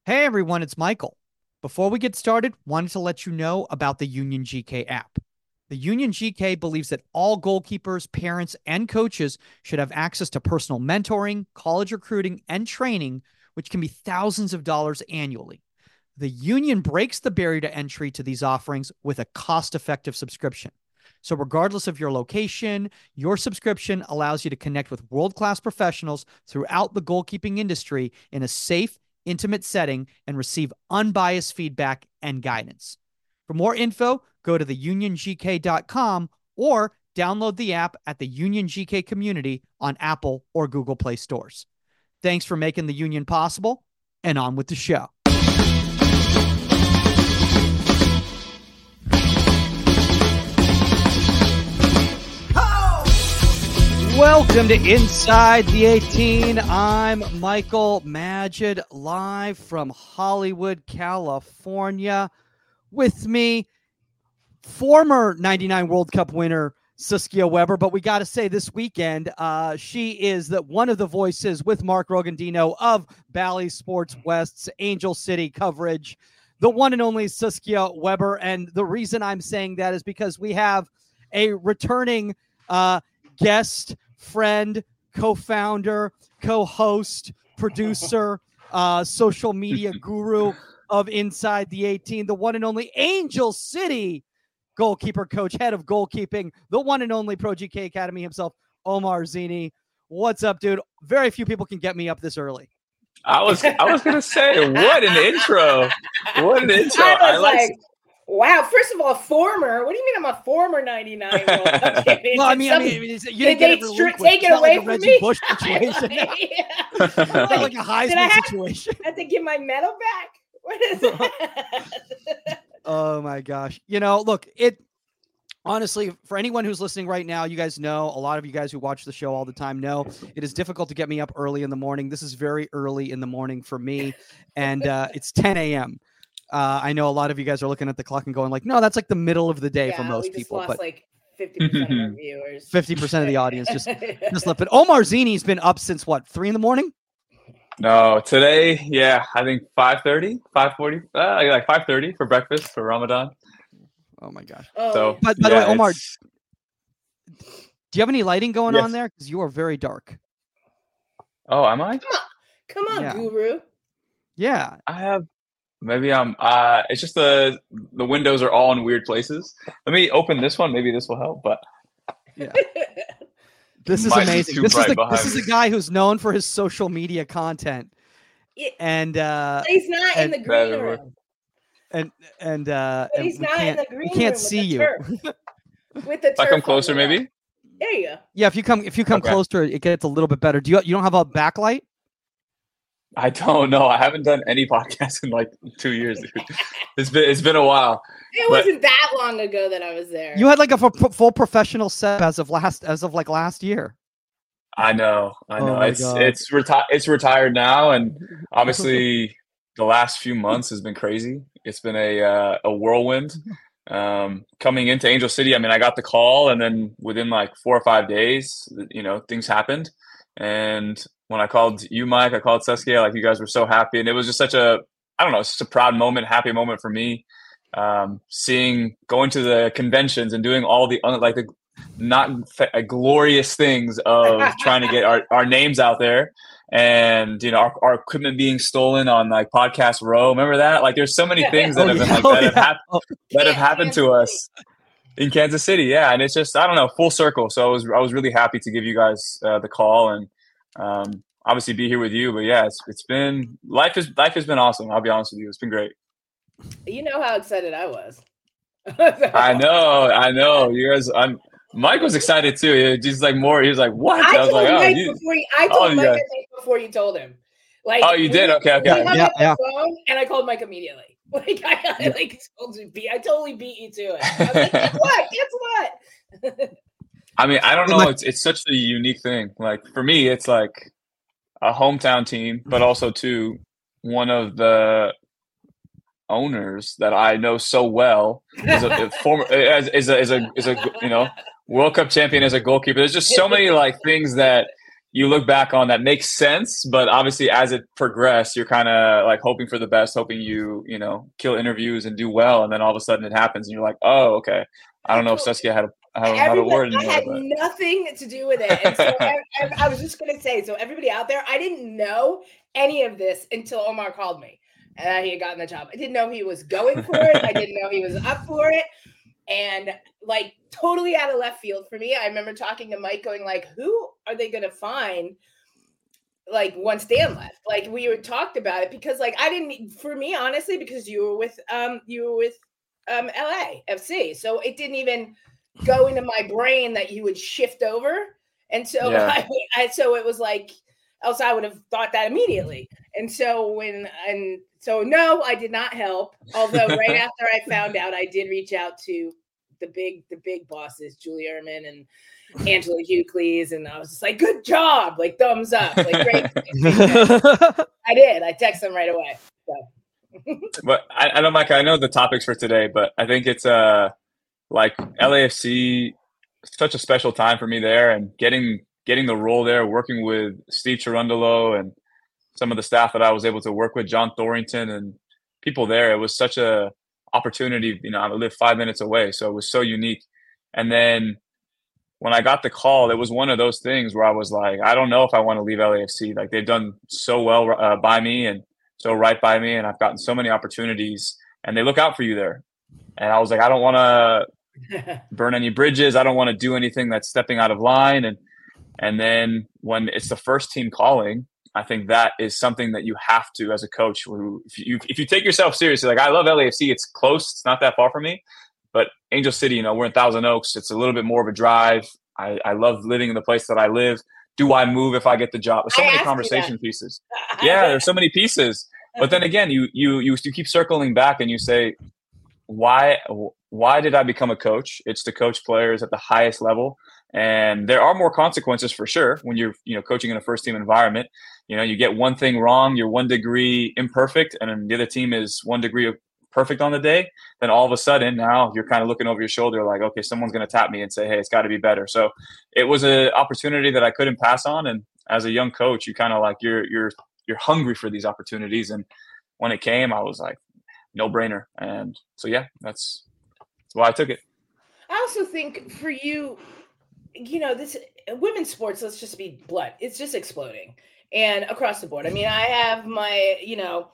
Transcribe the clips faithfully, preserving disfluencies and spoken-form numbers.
Hey everyone, it's Michael. Before we get started, wanted to let you know about the Union G K app. The Union G K believes that all goalkeepers, parents, and coaches should have access to personal mentoring, college recruiting, and training, which can be thousands of dollars annually. The Union breaks the barrier to entry to these offerings with a cost-effective subscription. So regardless of your location, your subscription allows you to connect with world-class professionals throughout the goalkeeping industry in a safe, intimate setting and receive unbiased feedback and guidance. For more info, go to the union g k dot com or download the app at the Union G K community on Apple or Google Play stores. Thanks for making the Union possible, and on with the show. Welcome to Inside the eighteen. I'm Michael Magid, live from Hollywood, California. With me, former ninety-nine World Cup winner Saskia Weber, but we got to say this weekend, uh, she is the, one of the voices with Mark Rogandino of Bally Sports West's Angel City coverage, the one and only Saskia Weber. And the reason I'm saying that is because we have a returning uh, guest, friend, co-founder, co-host, producer, uh, social media guru of Inside the eighteen, the one and only Angel City goalkeeper coach, head of goalkeeping, the one and only Pro G K Academy himself, Omar Zini. What's up, dude? Very few people can get me up this early. I was I was gonna say, what an intro! What an intro! I was I like. like, wow. First of all, former. What do you mean I'm a former ninety-nine World Cup champion? Well, I mean, Some, I mean, you didn't did get they it stri- take it away like from Reggie me? Bush situation. Yeah. Not like a Heisman Did I have, situation. I have to give my medal back. What is that? Oh my gosh. You know, look, it honestly, for anyone who's listening right now, you guys know, a lot of you guys who watch the show all the time know it is difficult to get me up early in the morning. This is very early in the morning for me. And uh, it's ten a.m. Uh, I know a lot of you guys are looking at the clock and going like, no, that's like the middle of the day yeah, for most we just people. lost But like fifty percent of our viewers. fifty percent of the audience just, just left. But Omar Zini's been up since what, three in the morning? No, today, yeah, I think five thirty, five forty, uh, like five thirty for breakfast for Ramadan. Oh my gosh. Oh, So, But by yeah, the way, Omar, it's- do you have any lighting going Yes. on there? Because you are very dark. Oh, am I? come on, Yeah. guru. Yeah. I have maybe I'm. Uh, it's just the the windows are all in weird places. Let me open this one. Maybe this will help. But Yeah. This is Might be amazing. too This is bright the behind this is me. the guy who's known for his social media content, Yeah, and uh, he's not in and- the green Better. room. and and uh, But and he's we not in can't the we green can't room with see the you. turf. With the if I turf come on closer, the wall. maybe. There you go. Yeah, if you come if you come Okay. closer, it gets a little bit better. Do you you don't have a backlight? I don't know. I haven't done any podcasts in like two years, dude. It's been it's been a while. It But- wasn't that long ago that I was there. You had like a f- full professional set as of last as of like last year. I know, I Oh know. my it's God. it's reti- it's retired now, and obviously the last few months has been crazy. It's been a uh, a whirlwind. Um, coming into Angel City, I mean, I got the call, and then within like four or five days, you know, things happened. And when I called you, Mike, I called Saskia. Like, you guys were so happy, and it was just such a I don't know, it's just a proud moment, happy moment for me. Um, seeing going to the conventions and doing all the like the not fa- glorious things of trying to get our, our names out there, and you know our, our equipment being stolen on like Podcast Row. Remember that? Like, there's so many things that Oh, have been yeah. like Oh, that have, yeah. hap- Oh, that have Yeah, happened to Kansas us in Kansas City. Yeah, and it's just I don't know, full circle. So I was I was really happy to give you guys uh, the call and um, obviously be here with you. But yeah, it's it's been life is life has been awesome. I'll be honest with you, it's been great. You know how excited I was. I know, I know. You guys, I'm. Mike was excited too. He was just like more. He was like, "What?" I I was told like, "Oh, Mike you, before you, I oh, told you Mike I guys- think before you told him. Like, Oh, you did? we- Okay, okay. We hung Yeah, up the yeah. phone, and I called Mike immediately. Like I, I Yeah. like told you, beat. I totally beat you to it. I was like, guess what? Guess what? I mean, I don't Well, know. my- It's it's such a unique thing. Like for me, it's like a hometown team, but also too one of the owners that I know so well is a, a former is, is a is a is a you know World Cup champion as a goalkeeper. There's just so many like things that you look back on that makes sense, but obviously as it progressed, you're kind of like hoping for the best, hoping you, you know, kill interviews and do well. And then all of a sudden it happens and you're like, oh, okay. I don't know if Saskia had a, I don't know a word anymore. I had but. nothing to do with it. And so I, I, I was just going to say, so everybody out there, I didn't know any of this until Omar called me and he had gotten the job. I didn't know he was going for it. I didn't know he was up for it. And like totally out of left field for me. I remember talking to Mike going like, who are they going to find like once Dan left? Like we were talked about it because like I didn't, for me, honestly, because you were with, um, you were with um, L A F C. So it didn't even go into my brain that you would shift over. And so, yeah. I, I, so it was like, else I would have thought that immediately. And so when, and so no, I did not help. Although right after I found out, I did reach out to the big, the big bosses, Julie Ehrman and Angela Hucles. And I was just like, good job. Like thumbs up. Like great. I did. I texted them right away. So. But I, I know, Mike, I know the topics for today, but I think it's uh like L A F C, such a special time for me there and getting, getting the role there, working with Steve Cherundolo and some of the staff that I was able to work with, John Thorrington and people there. It was such a opportunity. You know, I live five minutes away, so it was so unique. And then when I got the call, it was one of those things where I was like, I don't know if I want to leave L A F C. Like they've done so well uh, by me and so right by me, and I've gotten so many opportunities, and they look out for you there. And I was like, I don't want to burn any bridges. I don't want to do anything that's stepping out of line. And and then when it's the first team calling, I think that is something that you have to, as a coach, who if you if you take yourself seriously, like I love L A F C, it's close, it's not that far from me, but Angel City, you know, we're in Thousand Oaks, it's a little bit more of a drive. I, I love living in the place that I live. Do I move if I get the job? There's so I many conversation pieces. Yeah, there's so many pieces. But then again, you you you you keep circling back and you say, why why did I become a coach? It's to coach players at the highest level. And there are more consequences for sure when you're, you know, coaching in a first team environment. You know, you get one thing wrong, you're one degree imperfect, and then the other team is one degree of perfect on the day. Then all of a sudden now you're kind of looking over your shoulder like, okay, someone's going to tap me and say, hey, it's got to be better. So it was an opportunity that I couldn't pass on. And as a young coach, you kind of like, you're, you're, you're hungry for these opportunities. And when it came, I was like, no brainer. And so, yeah, that's, that's why I took it. I also think for you, you know, this women's sports, let's just be blunt, it's just exploding. And across the board. I mean, I have my, you know,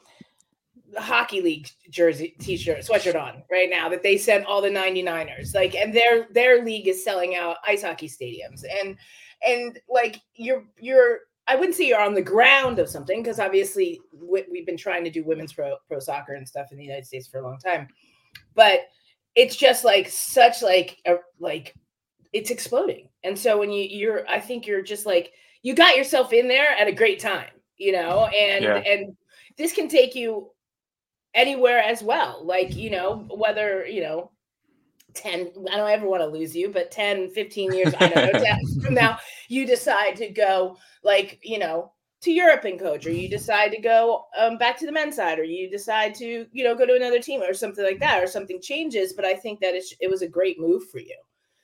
hockey league jersey, t-shirt, sweatshirt on right now that they sent all the ninety-niners. Like, and their their league is selling out ice hockey stadiums. And and like you're you're I wouldn't say you're on the ground of something because obviously we, we've been trying to do women's pro pro soccer and stuff in the United States for a long time. But it's just like such like a like it's exploding. And so when you you're I think you're just like you got yourself in there at a great time, you know, and, yeah. and this can take you anywhere as well. Like, you know, whether, you know, ten, I don't ever want to lose you, but ten, fifteen years, I don't know, from now, you decide to go like, you know, to Europe and coach, or you decide to go um, back to the men's side, or you decide to, you know, go to another team or something like that, or something changes. But I think that it's, it was a great move for you.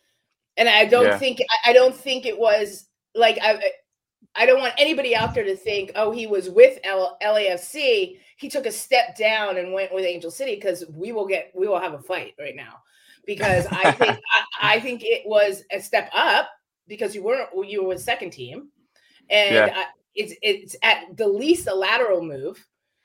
And I don't yeah. think, I don't think it was like, I, I don't want anybody out there to think, oh, he was with L- LAFC. He took a step down and went with Angel City, because we will get, we will have a fight right now, because I think, I, I think it was a step up because you weren't, you were with second team, and yeah. I, it's, it's at the least a lateral move.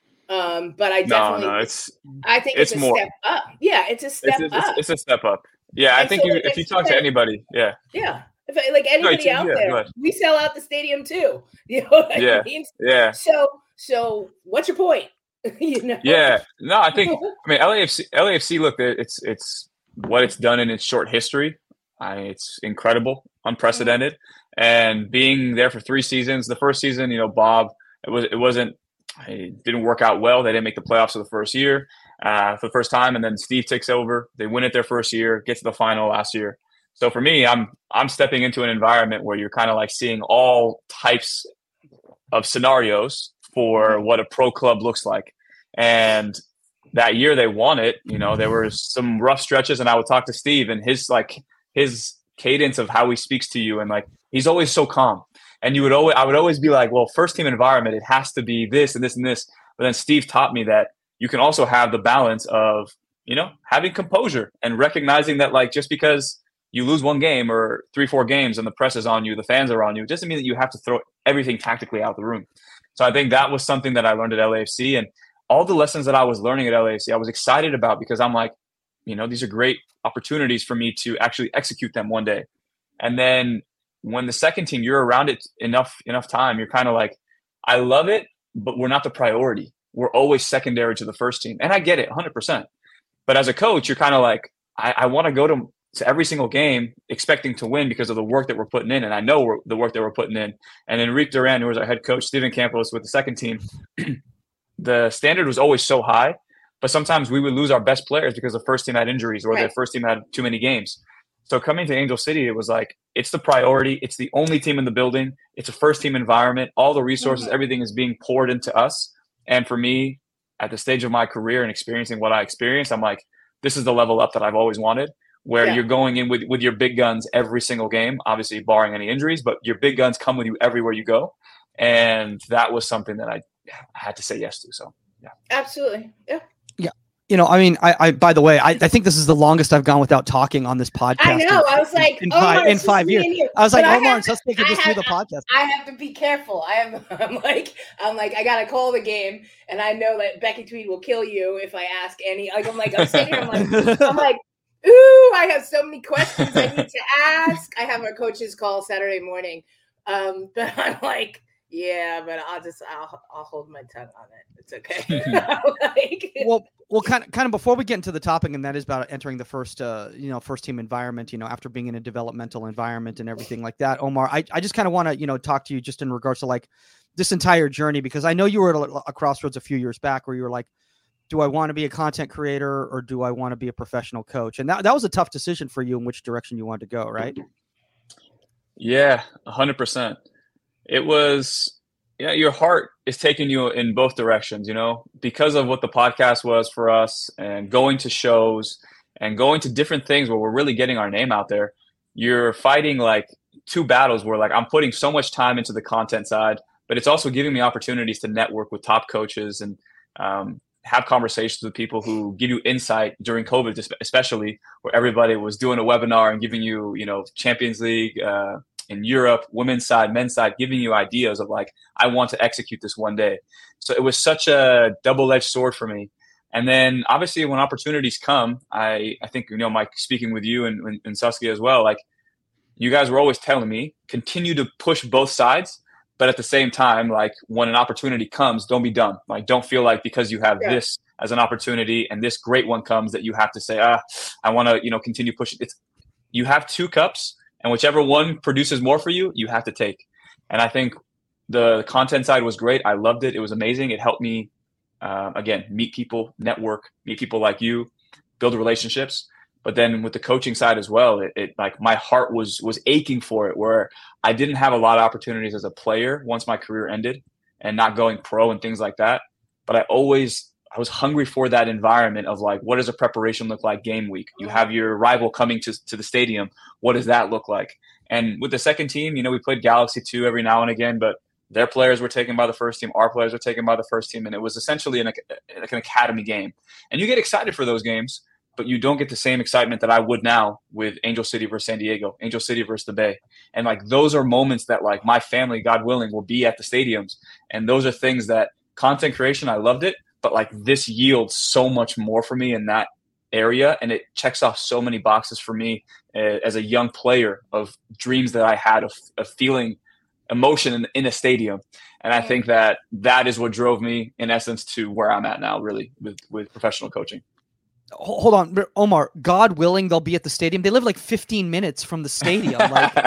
Um, but I definitely, no, no, it's, I think it's, it's a more, step up. Yeah. It's a step it's, up. It's, it's a step up. Yeah. And I think so, you, if you talk to anybody, yeah. Yeah. If I, like anybody no, out yeah, there, we sell out the stadium too. You know what yeah, I mean? Yeah. So, so what's your point? you know? Yeah. No, I think. I mean, L A F C. L A F C. Look, it's it's what it's done in its short history. I, it's incredible, unprecedented, mm-hmm. and being there for three seasons. The first season, you know, Bob, it was it wasn't. It didn't work out well. They didn't make the playoffs for the first year, uh, for the first time, and then Steve takes over. They win it their first year, get to the final last year. So for me, I'm I'm stepping into an environment where you're kind of like seeing all types of scenarios for what a pro club looks like. And that year they won it, you know, there were some rough stretches, and I would talk to Steve, and his like his cadence of how he speaks to you, and like he's always so calm. And you would always, I would always be like, well, first team environment, it has to be this and this and this. But then Steve taught me that you can also have the balance of, you know, having composure and recognizing that, like, just because you lose one game or three, four games and the press is on you, the fans are on you, it doesn't mean that you have to throw everything tactically out the room. So I think that was something that I learned at L A F C, and all the lessons that I was learning at L A F C, I was excited about, because I'm like, you know, these are great opportunities for me to actually execute them one day. And then when the second team, you're around it enough, enough time, you're kind of like, I love it, but we're not the priority. We're always secondary to the first team. And I get it one hundred percent. But as a coach, you're kind of like, I, I want to go to, to every single game expecting to win because of the work that we're putting in. And I know we're, the work that we're putting in. And Enrique Duran, who was our head coach, Steven Campos with the second team, the standard was always so high. But sometimes we would lose our best players because the first team had injuries or right. the first team had too many games. So coming to Angel City, it was like, it's the priority. It's the only team in the building. It's a first team environment. All the resources, mm-hmm. everything is being poured into us. And for me, at the stage of my career and experiencing what I experienced, I'm like, this is the level up that I've always wanted, where yeah. you're going in with, with your big guns every single game, obviously barring any injuries, but your big guns come with you everywhere you go. And that was something that I, I had to say yes to. So, yeah. Absolutely. Yeah. Yeah. You know, I mean, I, I by the way, I, I think this is the longest I've gone without talking on this podcast. I know. In, I was like, in, oh, five, in five years. I was like, but Omar and Sasuke can just have, do the podcast. I have to be careful. I am. I'm like, I'm like, I gotta call the game, and I know that Becky Tweed will kill you if I ask any. Like, I'm like, I'm sitting here. I'm like, I'm like, ooh, I have so many questions I need to ask. I have a coach's call Saturday morning, um, but I'm like. Yeah, but I'll just I'll I'll hold my tongue on it. It's okay. like, well, well, kind of kind of before we get into the topic, and that is about entering the first uh you know first team environment. You know, after being in a developmental environment and everything like that, Omar, I I just kind of want to you know talk to you just in regards to like this entire journey, because I know you were at a, a crossroads a few years back where you were like, do I want to be a content creator or do I want to be a professional coach? And that that was a tough decision for you in which direction you wanted to go, right? Yeah, a hundred percent. It was, yeah, your heart is taking you in both directions, you know, because of what the podcast was for us and going to shows and going to different things where we're really getting our name out there. You're fighting like two battles where like I'm putting so much time into the content side, but it's also giving me opportunities to network with top coaches and um, have conversations with people who give you insight during COVID, especially where everybody was doing a webinar and giving you, you know, Champions League, uh, in Europe, women's side, men's side, giving you ideas of like, I want to execute this one day. So it was such a double-edged sword for me. And then obviously when opportunities come, I, I think, you know, Mike, speaking with you and, and, and Saskia as well, like you guys were always telling me, continue to push both sides. But at the same time, like when an opportunity comes, don't be dumb. Like don't feel like because you have yeah. this as an opportunity and this great one comes that you have to say, ah, I want to, you know, continue pushing. It's, you have two cups. And whichever one produces more for you, you have to take. And I think the content side was great. I loved it. It was amazing. It helped me, uh, again, meet people, network, meet people like you, build relationships. But then with the coaching side as well, it, it like my heart was was aching for it, where I didn't have a lot of opportunities as a player once my career ended and not going pro and things like that. But I always I was hungry for that environment of like, what does a preparation look like game week? You have your rival coming to, to the stadium. What does that look like? And with the second team, you know, we played Galaxy two every now and again, but their players were taken by the first team. Our players were taken by the first team. And it was essentially an, like an academy game. And you get excited for those games, but you don't get the same excitement that I would now with Angel City versus San Diego, Angel City versus the Bay. And like, those are moments that like my family, God willing, will be at the stadiums. And those are things that content creation, I loved it. But like this yields so much more for me in that area. And it checks off so many boxes for me uh, as a young player of dreams that I had of, of feeling emotion in, in a stadium. And I think that that is what drove me in essence to where I'm at now, really, with, with professional coaching. Hold on, Omar, God willing, they'll be at the stadium. They live like fifteen minutes from the stadium. Like,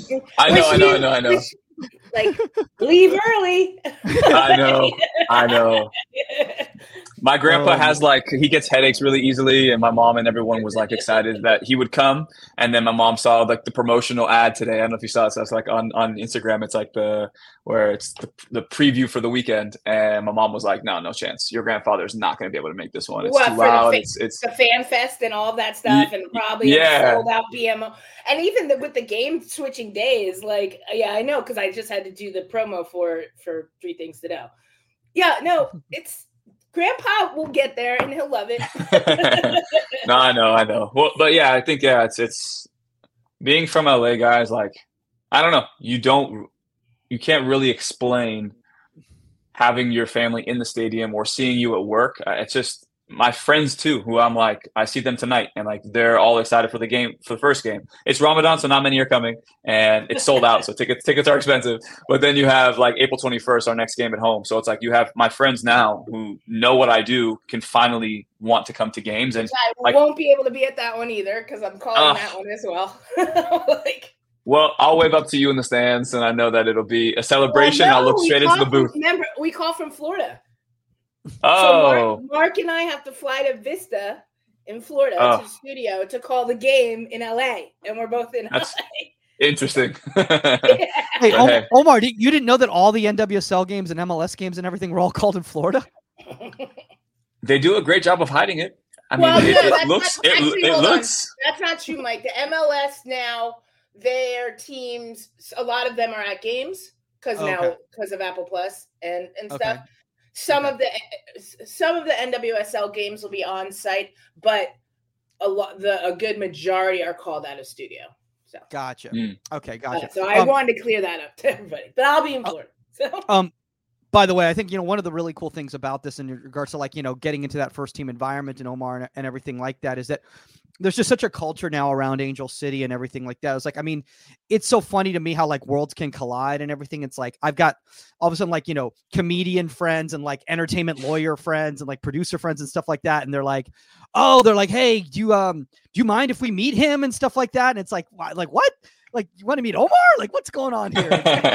I know, I know, I know, I know. Like, leave early. I know, I know. My grandpa Um, has like, he gets headaches really easily, and my mom and everyone was like excited that he would come. And then my mom saw like the promotional ad today. I don't know if you saw it. So it's like on, on Instagram, it's like the, where it's the, the preview for the weekend. And my mom was like, no, no chance. Your grandfather's not going to be able to make this one. It's what, too loud. The, it's, it's the fan fest and all of that stuff. Y- and probably yeah. sold out B M O. And even the, with the game switching days, like, yeah, I know. Cause I just had to do the promo for, for Three Things to Know. Yeah, no, it's, Grandpa will get there and he'll love it. No, I know, I know. Well, but yeah, I think yeah, it's it's being from L A, guys. Like, I don't know, you don't, you can't really explain having your family in the stadium or seeing you at work. It's just my friends too, who I'm like, I see them tonight, and like they're all excited for the game, for the first game. It's Ramadan, so not many are coming, and it's sold out, so tickets tickets are expensive. But then you have like April twenty-first, our next game at home. So it's like you have my friends now who know what I do can finally want to come to games, and I like, won't be able to be at that one either because I'm calling uh, that one as well. Like. Well, I'll wave up to you in the stands, and I know that it'll be a celebration. Well, no, I'll look straight into the booth. From, remember, we call from Florida. Oh, so Mark, Mark and I have to fly to Vista in Florida oh. to the studio to call the game in L A, and we're both in That's L A. Interesting. Yeah. Hey, Omar, Omar, you didn't know that all the N W S L games and M L S games and everything were all called in Florida? They do a great job of hiding it. I mean, well, it, no, it looks. Not, it, actually, it looks. On. That's not true, Mike. The M L S now, their teams, a lot of them are at games because oh, now okay. because of Apple Plus and and okay. stuff. Some okay. of the some of the N W S L games will be on site, but a lot the a good majority are called out of studio. So gotcha. Mm. Okay, gotcha. Uh, so I um, wanted to clear that up to everybody, but I'll be in Florida. So. Um. By the way, I think, you know, one of the really cool things about this in regards to like, you know, getting into that first team environment and Omar and, and everything like that is that there's just such a culture now around Angel City and everything like that. It's like, I mean, it's so funny to me how like worlds can collide and everything. It's like, I've got all of a sudden like, you know, comedian friends and like entertainment lawyer friends and like producer friends and stuff like that. And they're like, oh, they're like, hey, do you, um, do you mind if we meet him and stuff like that? And it's like, why, like, what? Like, you want to meet Omar? Like, what's going on here?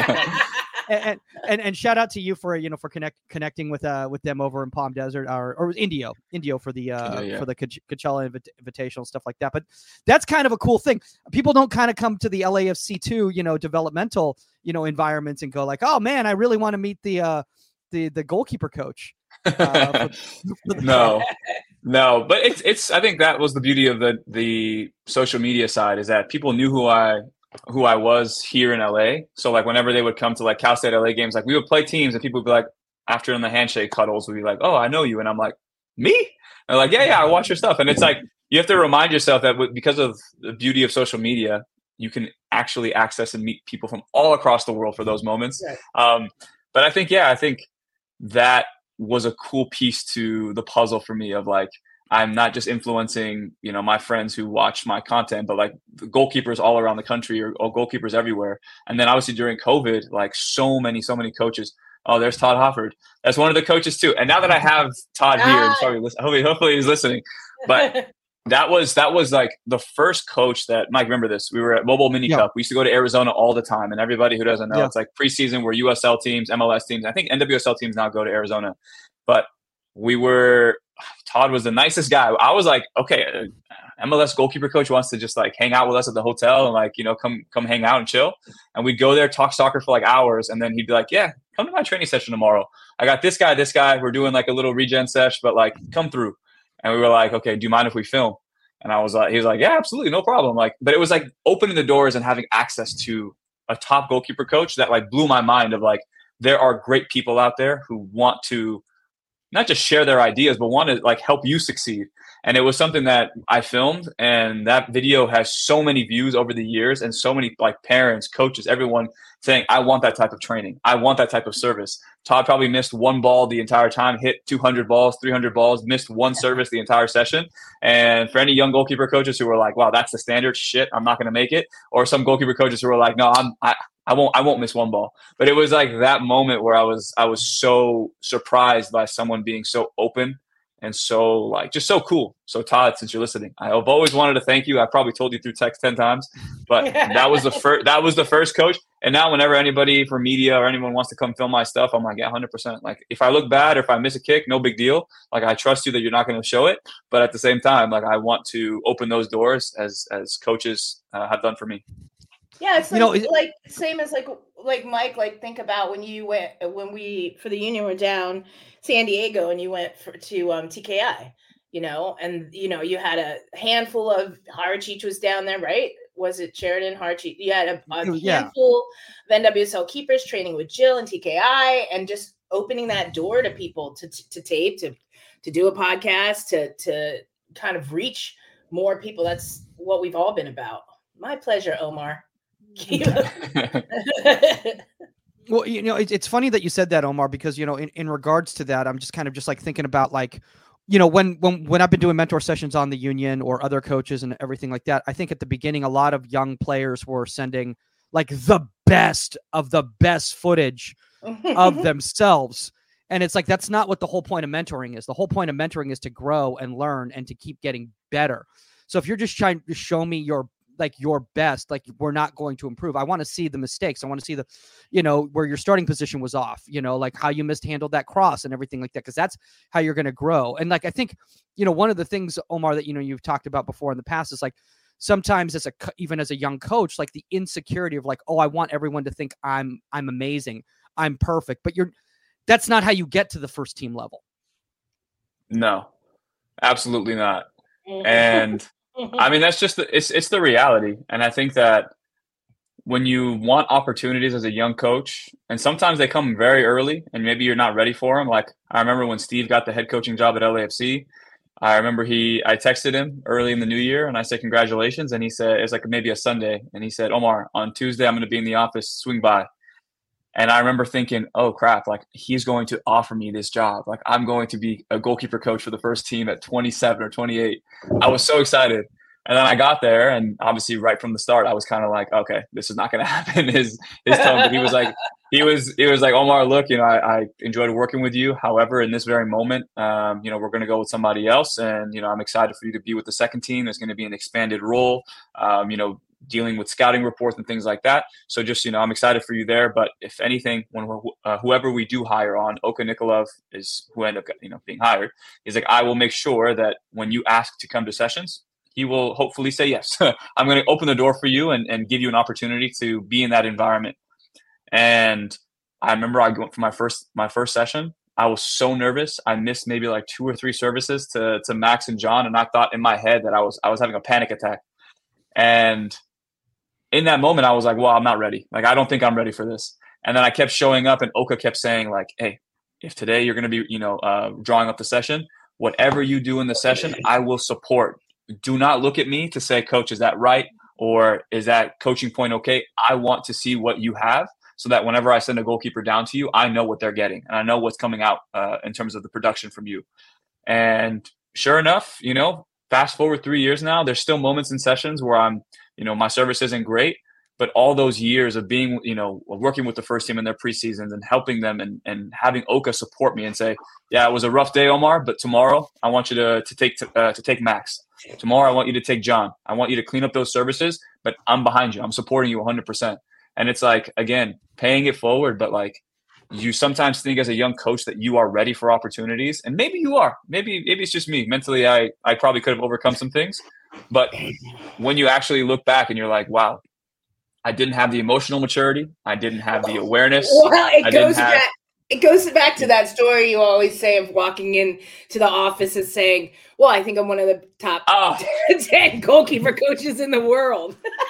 and, and and shout out to you for you know for connect connecting with uh with them over in Palm Desert or or Indio Indio for the uh yeah, yeah. for the Coachella invit- Invitational stuff like that. But that's kind of a cool thing. People don't kind of come to the L A F C two you know developmental you know environments and go like, oh man, I really want to meet the uh the the goalkeeper coach. Uh, for, for the- no. No, but it's it's. I think that was the beauty of the the social media side is that people knew who I who I was here in L A. So like whenever they would come to like Cal State L A games, like we would play teams and people would be like, after in the handshake cuddles, would be like, oh, I know you, and I'm like, me? And they're like, yeah, yeah, I watch your stuff, and it's like you have to remind yourself that because of the beauty of social media, you can actually access and meet people from all across the world for those moments. Right. Um, but I think yeah, I think that was a cool piece to the puzzle for me of like, I'm not just influencing, you know, my friends who watch my content, but like the goalkeepers all around the country or, or goalkeepers everywhere. And then obviously during COVID, like so many, so many coaches. Oh, there's Todd Hofford. That's one of the coaches too. And now that I have Todd here, I'm sorry, hopefully, hopefully he's listening, but that was, that was like the first coach that Mike, remember this, we were at Mobile Mini yeah. Cup. We used to go to Arizona all the time. And everybody who doesn't know, yeah. it's like preseason where U S L teams, M L S teams, I think N W S L teams now go to Arizona, but we were, Todd was the nicest guy. I was like, okay, M L S goalkeeper coach wants to just like hang out with us at the hotel and like, you know, come, come hang out and chill. And we'd go there, talk soccer for like hours. And then he'd be like, yeah, come to my training session tomorrow. I got this guy, this guy, we're doing like a little regen sesh, but like come through. And we were like, okay, do you mind if we film? And I was like, he was like, yeah, absolutely. No problem. Like, but it was like opening the doors and having access to a top goalkeeper coach that like blew my mind of like, there are great people out there who want to not just share their ideas, but want to like help you succeed. And it was something that I filmed, and that video has so many views over the years and so many like parents, coaches, everyone saying, I want that type of training. I want that type of service. Todd probably missed one ball the entire time, hit two hundred balls, three hundred balls, missed one service the entire session. And for any young goalkeeper coaches who were like, wow, that's the standard, shit, I'm not going to make it. Or some goalkeeper coaches who were like, no, I'm, I, I won't, I won't miss one ball. But it was like that moment where I was, I was so surprised by someone being so open and so like just so cool. So Todd, since you're listening, I've always wanted to thank you. I probably told you through text ten times, but that was the first. That was the first coach. And now, whenever anybody from media or anyone wants to come film my stuff, I'm like, yeah, one hundred percent. Like, if I look bad or if I miss a kick, no big deal. Like, I trust you that you're not going to show it. But at the same time, like, I want to open those doors as as coaches uh, have done for me. Yeah, it's like, you know, it, like same as like like Mike. Like, think about when you went when we for the Union were down San Diego and you went for, to um, T K I. You know, and you know you had a handful of Harachich was down there, right? Was it Sheridan Harachich? You had a, a yeah. handful of N W S L keepers training with Jill and T K I, and just opening that door to people to to tape, to to do a podcast, to to kind of reach more people. That's what we've all been about. My pleasure, Omar. Well, you know, it, it's funny that you said that, Omar, because, you know, in, in regards to that, I'm just kind of just like thinking about like, you know, when, when, when I've been doing mentor sessions on the Union or other coaches and everything like that, I think at the beginning, a lot of young players were sending like the best of the best footage of themselves. And it's like, that's not what the whole point of mentoring is. The whole point of mentoring is to grow and learn and to keep getting better. So if you're just trying to show me your like your best, like we're not going to improve. I want to see the mistakes. I want to see the, you know, where your starting position was off, you know, like how you mishandled that cross and everything like that. Cause that's how you're going to grow. And like, I think, you know, one of the things, Omar, that, you know, you've talked about before in the past is like, sometimes as a, even as a young coach, like the insecurity of like, oh, I want everyone to think I'm, I'm amazing. I'm perfect, but you're, that's not how you get to the first team level. No, absolutely not. And I mean, that's just the, it's, it's the reality. And I think that when you want opportunities as a young coach, and sometimes they come very early and maybe you're not ready for them. Like I remember when Steve got the head coaching job at L A F C, I remember he, I texted him early in the new year and I said, congratulations. And he said, it's like maybe a Sunday. And he said, Omar, on Tuesday, I'm going to be in the office, swing by. And I remember thinking, oh crap, like he's going to offer me this job. Like I'm going to be a goalkeeper coach for the first team at twenty-seven or twenty-eight. I was so excited. And then I got there and obviously right from the start, I was kind of like, okay, this is not going to happen. His, his tone, but he was like, he was, he was like, Omar, look, you know, I, I enjoyed working with you. However, in this very moment, um, you know, we're going to go with somebody else. And, you know, I'm excited for you to be with the second team. There's going to be an expanded role, um, you know, dealing with scouting reports and things like that. So just, you know, I'm excited for you there. But if anything, when we're, uh, whoever we do hire on, Oka Nikolov is who ended up, you know, being hired, is like, I will make sure that when you ask to come to sessions, he will hopefully say yes. I'm going to open the door for you and, and give you an opportunity to be in that environment. And I remember I went for my first my first session. I was so nervous. I missed maybe like two or three services to to Max and John, and I thought in my head that I was I was having a panic attack. And in that moment, I was like, "Well, I'm not ready. Like, I don't think I'm ready for this." And then I kept showing up, and Oka kept saying, "Like, hey, if today you're going to be, you know, uh, drawing up the session, whatever you do in the session, I will support. Do not look at me to say, Coach, is that right? Or is that coaching point okay? I want to see what you have so that whenever I send a goalkeeper down to you, I know what they're getting and I know what's coming out uh, in terms of the production from you." And sure enough, you know, fast forward three years now, there's still moments in sessions where I'm, you know, my service isn't great, but all those years of being, you know, working with the first team in their preseasons and helping them and, and having Oka support me and say, yeah, it was a rough day, Omar, but tomorrow I want you to, to take, to, uh, to take Max. Tomorrow I want you to take John. I want you to clean up those services, but I'm behind you. I'm supporting you one hundred percent. And it's like, again, paying it forward, but like you sometimes think as a young coach that you are ready for opportunities. And maybe you are. Maybe maybe it's just me. Mentally, I, I probably could have overcome some things. But when you actually look back and you're like, wow, I didn't have the emotional maturity. I didn't have the awareness. Well, it I goes have, back. It goes back to that story you always say of walking in to the office and saying, well, I think I'm one of the top oh. ten goalkeeper coaches in the world.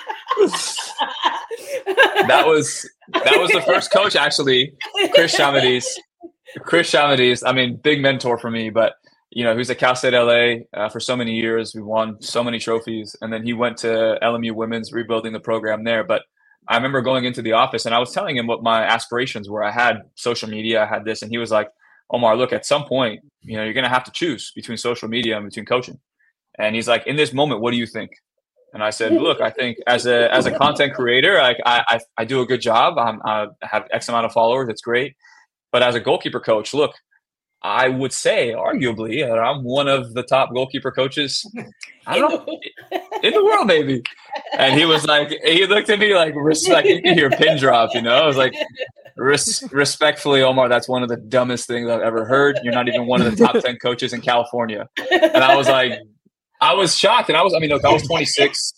that was that was the first coach, actually, Chris Chamidis. Chris Chamidis, I mean, big mentor for me, but you know, he was at Cal State L A uh, for so many years. We won so many trophies. And then he went to L M U Women's, rebuilding the program there. But I remember going into the office and I was telling him what my aspirations were. I had social media, I had this, and he was like, Omar, look, at some point, you know, you're going to have to choose between social media and between coaching. And he's like, in this moment, what do you think? And I said, look, I think as a as a content creator, I I, I do a good job. I'm, I have X amount of followers. It's great. But as a goalkeeper coach, look, I would say, arguably, uh, I'm one of the top goalkeeper coaches, I don't know, in the world, maybe. And he was like, he looked at me like, respect. You can hear pin drop, you know? I was like, Res- respectfully, Omar, that's one of the dumbest things I've ever heard. You're not even one of the top ten coaches in California. And I was like, I was shocked. And I was, I mean, look, I was twenty-six.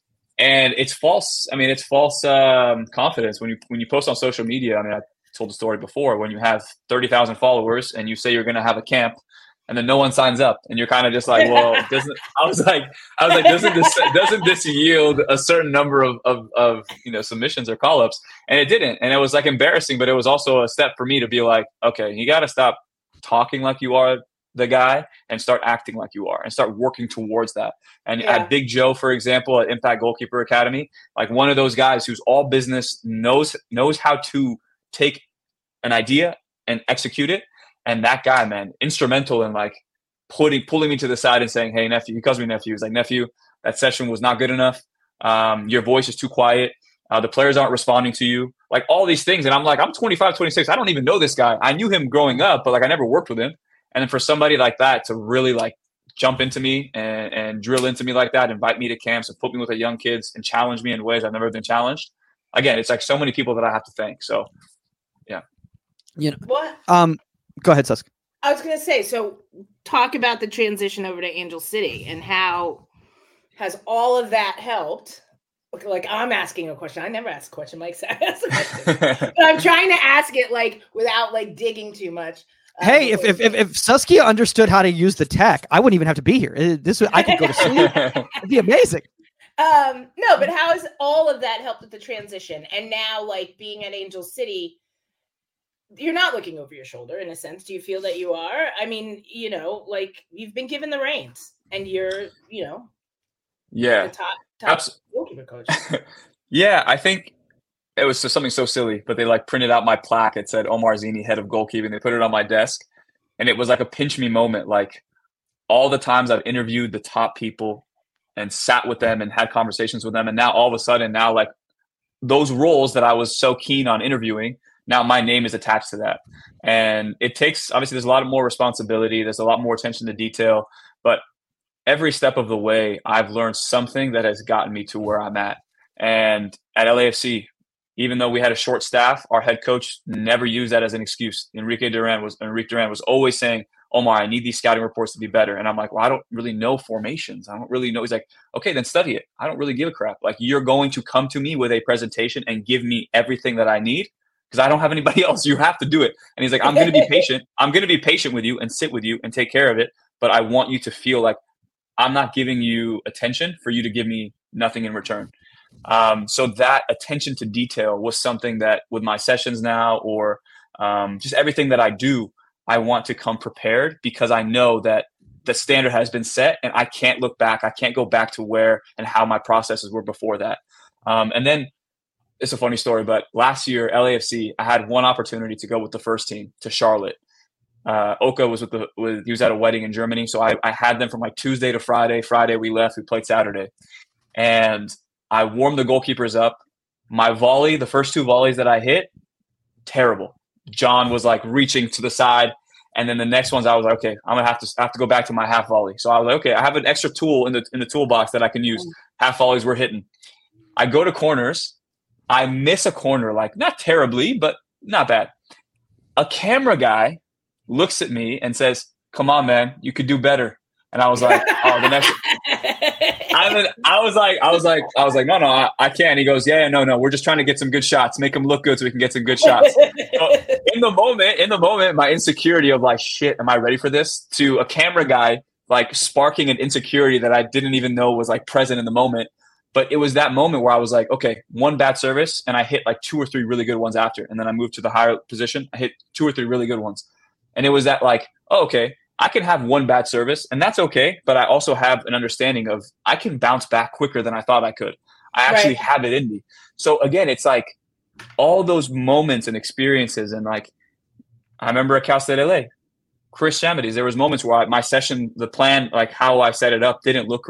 And it's false. I mean, it's false um, confidence when you when you post on social media. I mean, I told the story before when you have thirty thousand followers and you say you're going to have a camp, and then no one signs up, and you're kind of just like, well, doesn't I was like, I was like, doesn't this doesn't this yield a certain number of of, of you know submissions or call ups? And it didn't, and it was like embarrassing, but it was also a step for me to be like, okay, you got to stop talking like you are the guy and start acting like you are and start working towards that. And yeah. At Big Joe, for example, at Impact Goalkeeper Academy, like one of those guys who's all business, knows knows how to take an idea and execute it. And that guy, man, instrumental in like putting pulling me to the side and saying, hey, nephew, he calls me nephew. He's like, nephew, that session was not good enough. Um, your voice is too quiet. Uh, the players aren't responding to you. Like all these things. And I'm like, I'm twenty-five, twenty-six. I don't even know this guy. I knew him growing up, but like I never worked with him. And then for somebody like that to really like jump into me and, and drill into me like that, invite me to camps and put me with the young kids and challenge me in ways I've never been challenged. Again, it's like so many people that I have to thank. So, yeah. You know, what? Um, go ahead, Susk. I was going to say, so talk about the transition over to Angel City and how has all of that helped? Like I'm asking a question. I never ask a question. Mike said, ask a question. But I'm trying to ask it like without like digging too much. Hey, if, if if if Saskia understood how to use the tech, I wouldn't even have to be here. This I could go to sleep. It'd be amazing. Um, no, but how has all of that helped with the transition? And now, like being at Angel City, you're not looking over your shoulder in a sense. Do you feel that you are? I mean, you know, like you've been given the reins, and you're, you know, yeah, the top top goalkeeper coach. Yeah, I think. It was just something so silly, but they like printed out my plaque. It said Omar Zini, head of goalkeeping. They put it on my desk, and it was like a pinch me moment. Like all the times I've interviewed the top people and sat with them and had conversations with them, and now all of a sudden, now like those roles that I was so keen on interviewing, now my name is attached to that. And it takes obviously there's a lot more responsibility. There's a lot more attention to detail, but every step of the way, I've learned something that has gotten me to where I'm at. And at L A F C. Even though we had a short staff, our head coach never used that as an excuse. Enrique Duran was Enrique Duran was always saying, Omar, I need these scouting reports to be better. And I'm like, well, I don't really know formations. I don't really know. He's like, okay, then study it. I don't really give a crap. Like you're going to come to me with a presentation and give me everything that I need because I don't have anybody else. You have to do it. And he's like, I'm going to be patient. I'm going to be patient with you and sit with you and take care of it. But I want you to feel like I'm not giving you attention for you to give me nothing in return. Um, so that attention to detail was something that with my sessions now or um, just everything that I do, I want to come prepared because I know that the standard has been set and I can't look back. I can't go back to where and how my processes were before that. Um, and then it's a funny story, but last year, L A F C, I had one opportunity to go with the first team to Charlotte. Uh, Oka was with the, with, he was at a wedding in Germany. So I, I had them from like Tuesday to Friday. Friday we left, we played Saturday. And I warmed the goalkeepers up. My volley, the first two volleys that I hit, terrible. John was like reaching to the side. And then the next ones, I was like, okay, I'm gonna have to have to go back to my half volley. So I was like, okay, I have an extra tool in the in the toolbox that I can use. Half volleys were hitting. I go to corners. I miss a corner, like not terribly, but not bad. A camera guy looks at me and says, come on, man, you could do better. And I was like, oh, the next. I, mean, I was like, I was like, I was like, no, no, I, I can't. He goes, yeah, yeah, no, no, we're just trying to get some good shots, make them look good, so we can get some good shots. So in the moment, in the moment, my insecurity of like, shit, am I ready for this? To a camera guy, like sparking an insecurity that I didn't even know was like present in the moment. But it was that moment where I was like, okay, one bad service, and I hit like two or three really good ones after, and then I moved to the higher position. I hit two or three really good ones, and it was that like, oh, okay. I can have one bad service, and that's okay. But I also have an understanding of I can bounce back quicker than I thought I could. I actually right. have it in me. So again, it's like all those moments and experiences. And like, I remember at Cal State L A, Chris Chamidis, there was moments where I, my session, the plan, like how I set it up didn't look great.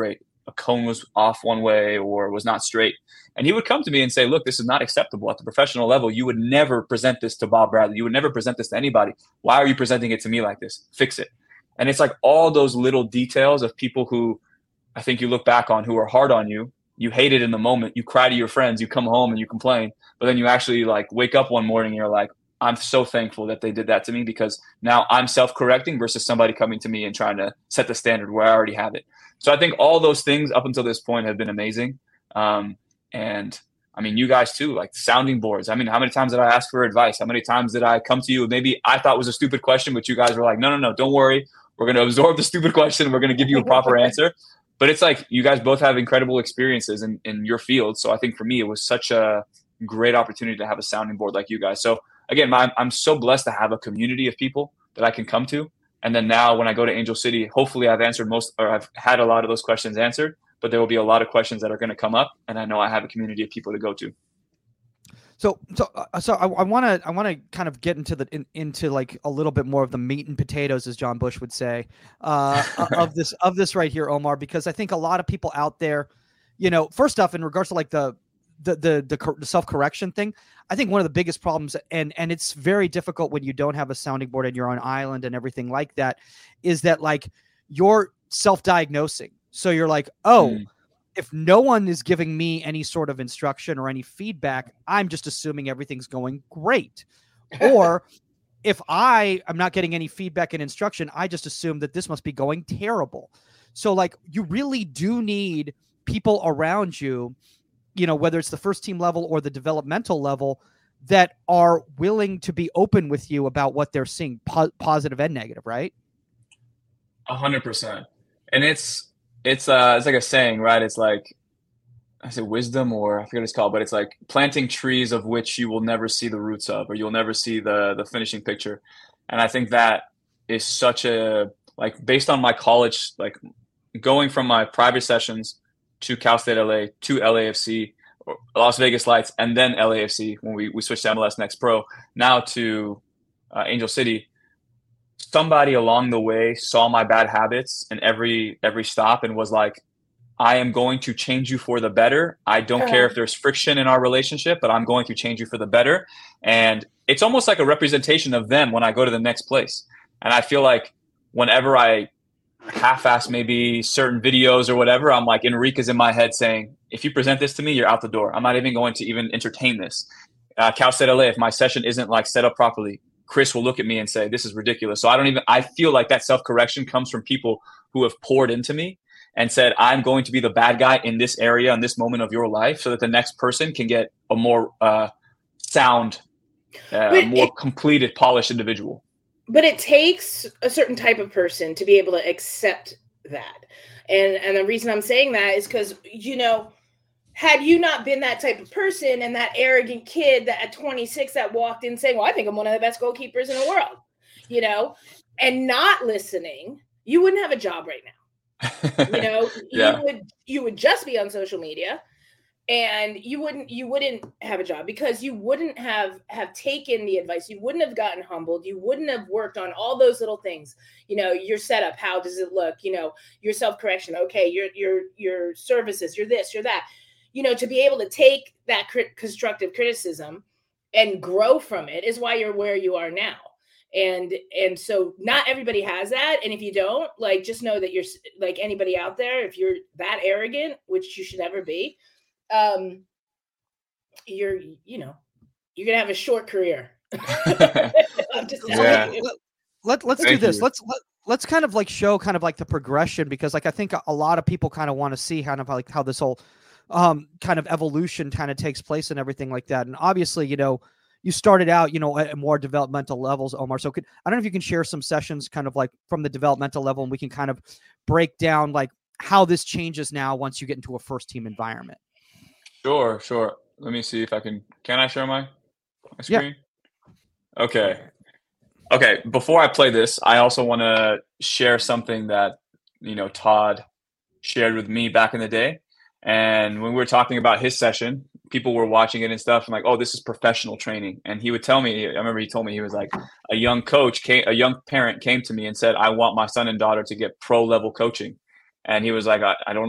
a cone was off one way or was not straight. And he would come to me and say, look, this is not acceptable at the professional level. You would never present this to Bob Bradley. You would never present this to anybody. Why are you presenting it to me like this? Fix it. And it's like all those little details of people who I think you look back on who are hard on you. You hate it in the moment. You cry to your friends. You come home and you complain. But then you actually like wake up one morning and you're like, I'm so thankful that they did that to me, because now I'm self-correcting versus somebody coming to me and trying to set the standard where I already have it. So I think all those things up until this point have been amazing. Um, and I mean, you guys too, like sounding boards. I mean, how many times did I ask for advice? How many times did I come to you? Maybe I thought was a stupid question, but you guys were like, no, no, no, don't worry. We're going to absorb the stupid question. We're going to give you a proper answer. But it's like you guys both have incredible experiences in, in your field. So I think for me, it was such a great opportunity to have a sounding board like you guys. So again, I'm, I'm so blessed to have a community of people that I can come to. And then now when I go to Angel City, hopefully I've answered most, or I've had a lot of those questions answered, but there will be a lot of questions that are going to come up. And I know I have a community of people to go to. So, so, uh, so I want to, I want to kind of get into the, in, into like a little bit more of the meat and potatoes, as John Bush would say, uh, of this, of this right here, Omar, because I think a lot of people out there, you know, first off, in regards to like the, the, the, the, the self-correction thing, I think one of the biggest problems, and, and it's very difficult when you don't have a sounding board and you're on island and everything like that, is that like you're self-diagnosing. So you're like, oh, mm. if no one is giving me any sort of instruction or any feedback, I'm just assuming everything's going great. Or if I am not getting any feedback and instruction, I just assume that this must be going terrible. So like you really do need people around you, you know, whether it's the first team level or the developmental level, that are willing to be open with you about what they're seeing, po- positive and negative, right? A hundred percent. And it's, It's uh, it's like a saying, right? It's like, I say wisdom, or I forget what it's called, but it's like planting trees of which you will never see the roots of, or you'll never see the the finishing picture. And I think that is such a, like based on my college, like going from my private sessions to Cal State L A to L A F C, Las Vegas Lights, and then L A F C when we, we switched to M L S Next Pro, now to uh, Angel City. Somebody along the way saw my bad habits in every every stop and was like, I am going to change you for the better. I don't uh-huh. care if there's friction in our relationship, but I'm going to change you for the better. And it's almost like a representation of them when I go to the next place. And I feel like whenever I half-ass maybe certain videos or whatever, I'm like, Enrique's in my head saying, if you present this to me, you're out the door. I'm not even going to even entertain this. Uh, Cal State L A, if my session isn't like set up properly, Chris will look at me and say, this is ridiculous. So I don't even, I feel like that self-correction comes from people who have poured into me and said, I'm going to be the bad guy in this area, in this moment of your life, so that the next person can get a more uh, sound, uh, more it, completed, polished individual. But it takes a certain type of person to be able to accept that. And, and the reason I'm saying that is because, you know, had you not been that type of person and that arrogant kid that at twenty-six that walked in saying, well, I think I'm one of the best goalkeepers in the world, you know, and not listening, you wouldn't have a job right now. You know, yeah. you would, you would just be on social media, and you wouldn't, you wouldn't have a job because you wouldn't have, have taken the advice. You wouldn't have gotten humbled. You wouldn't have worked on all those little things, you know, your setup. How does it look? You know, your self-correction. Okay. Your, your, your services, you're this, you're that. You know, to be able to take that crit- constructive criticism and grow from it is why you're where you are now. And, and so not everybody has that. And if you don't, like, just know that you're like anybody out there, if you're that arrogant, which you should never be, um, you're, you know, you're going to have a short career. I'm just yeah. you. Let, let's Thank do this. You. Let's, let, let's kind of like show kind of like the progression, because like, I think a lot of people kind of want to see kind of like how this whole um, kind of evolution kind of takes place and everything like that. And obviously, you know, you started out, you know, at more developmental levels, Omar. So could, I don't know if you can share some sessions kind of like from the developmental level, and we can kind of break down like how this changes now once you get into a first team environment. Sure, sure. Let me see if I can, can I share my, my screen? Yeah. Okay. Okay. Before I play this, I also want to share something that, you know, Todd shared with me back in the day. And when we were talking about his session, people were watching it and stuff and like, oh, this is professional training. And he would tell me, I remember he told me, he was like, a young coach came, a young parent came to me and said, I want my son and daughter to get pro level coaching. And he was like, I, I don't,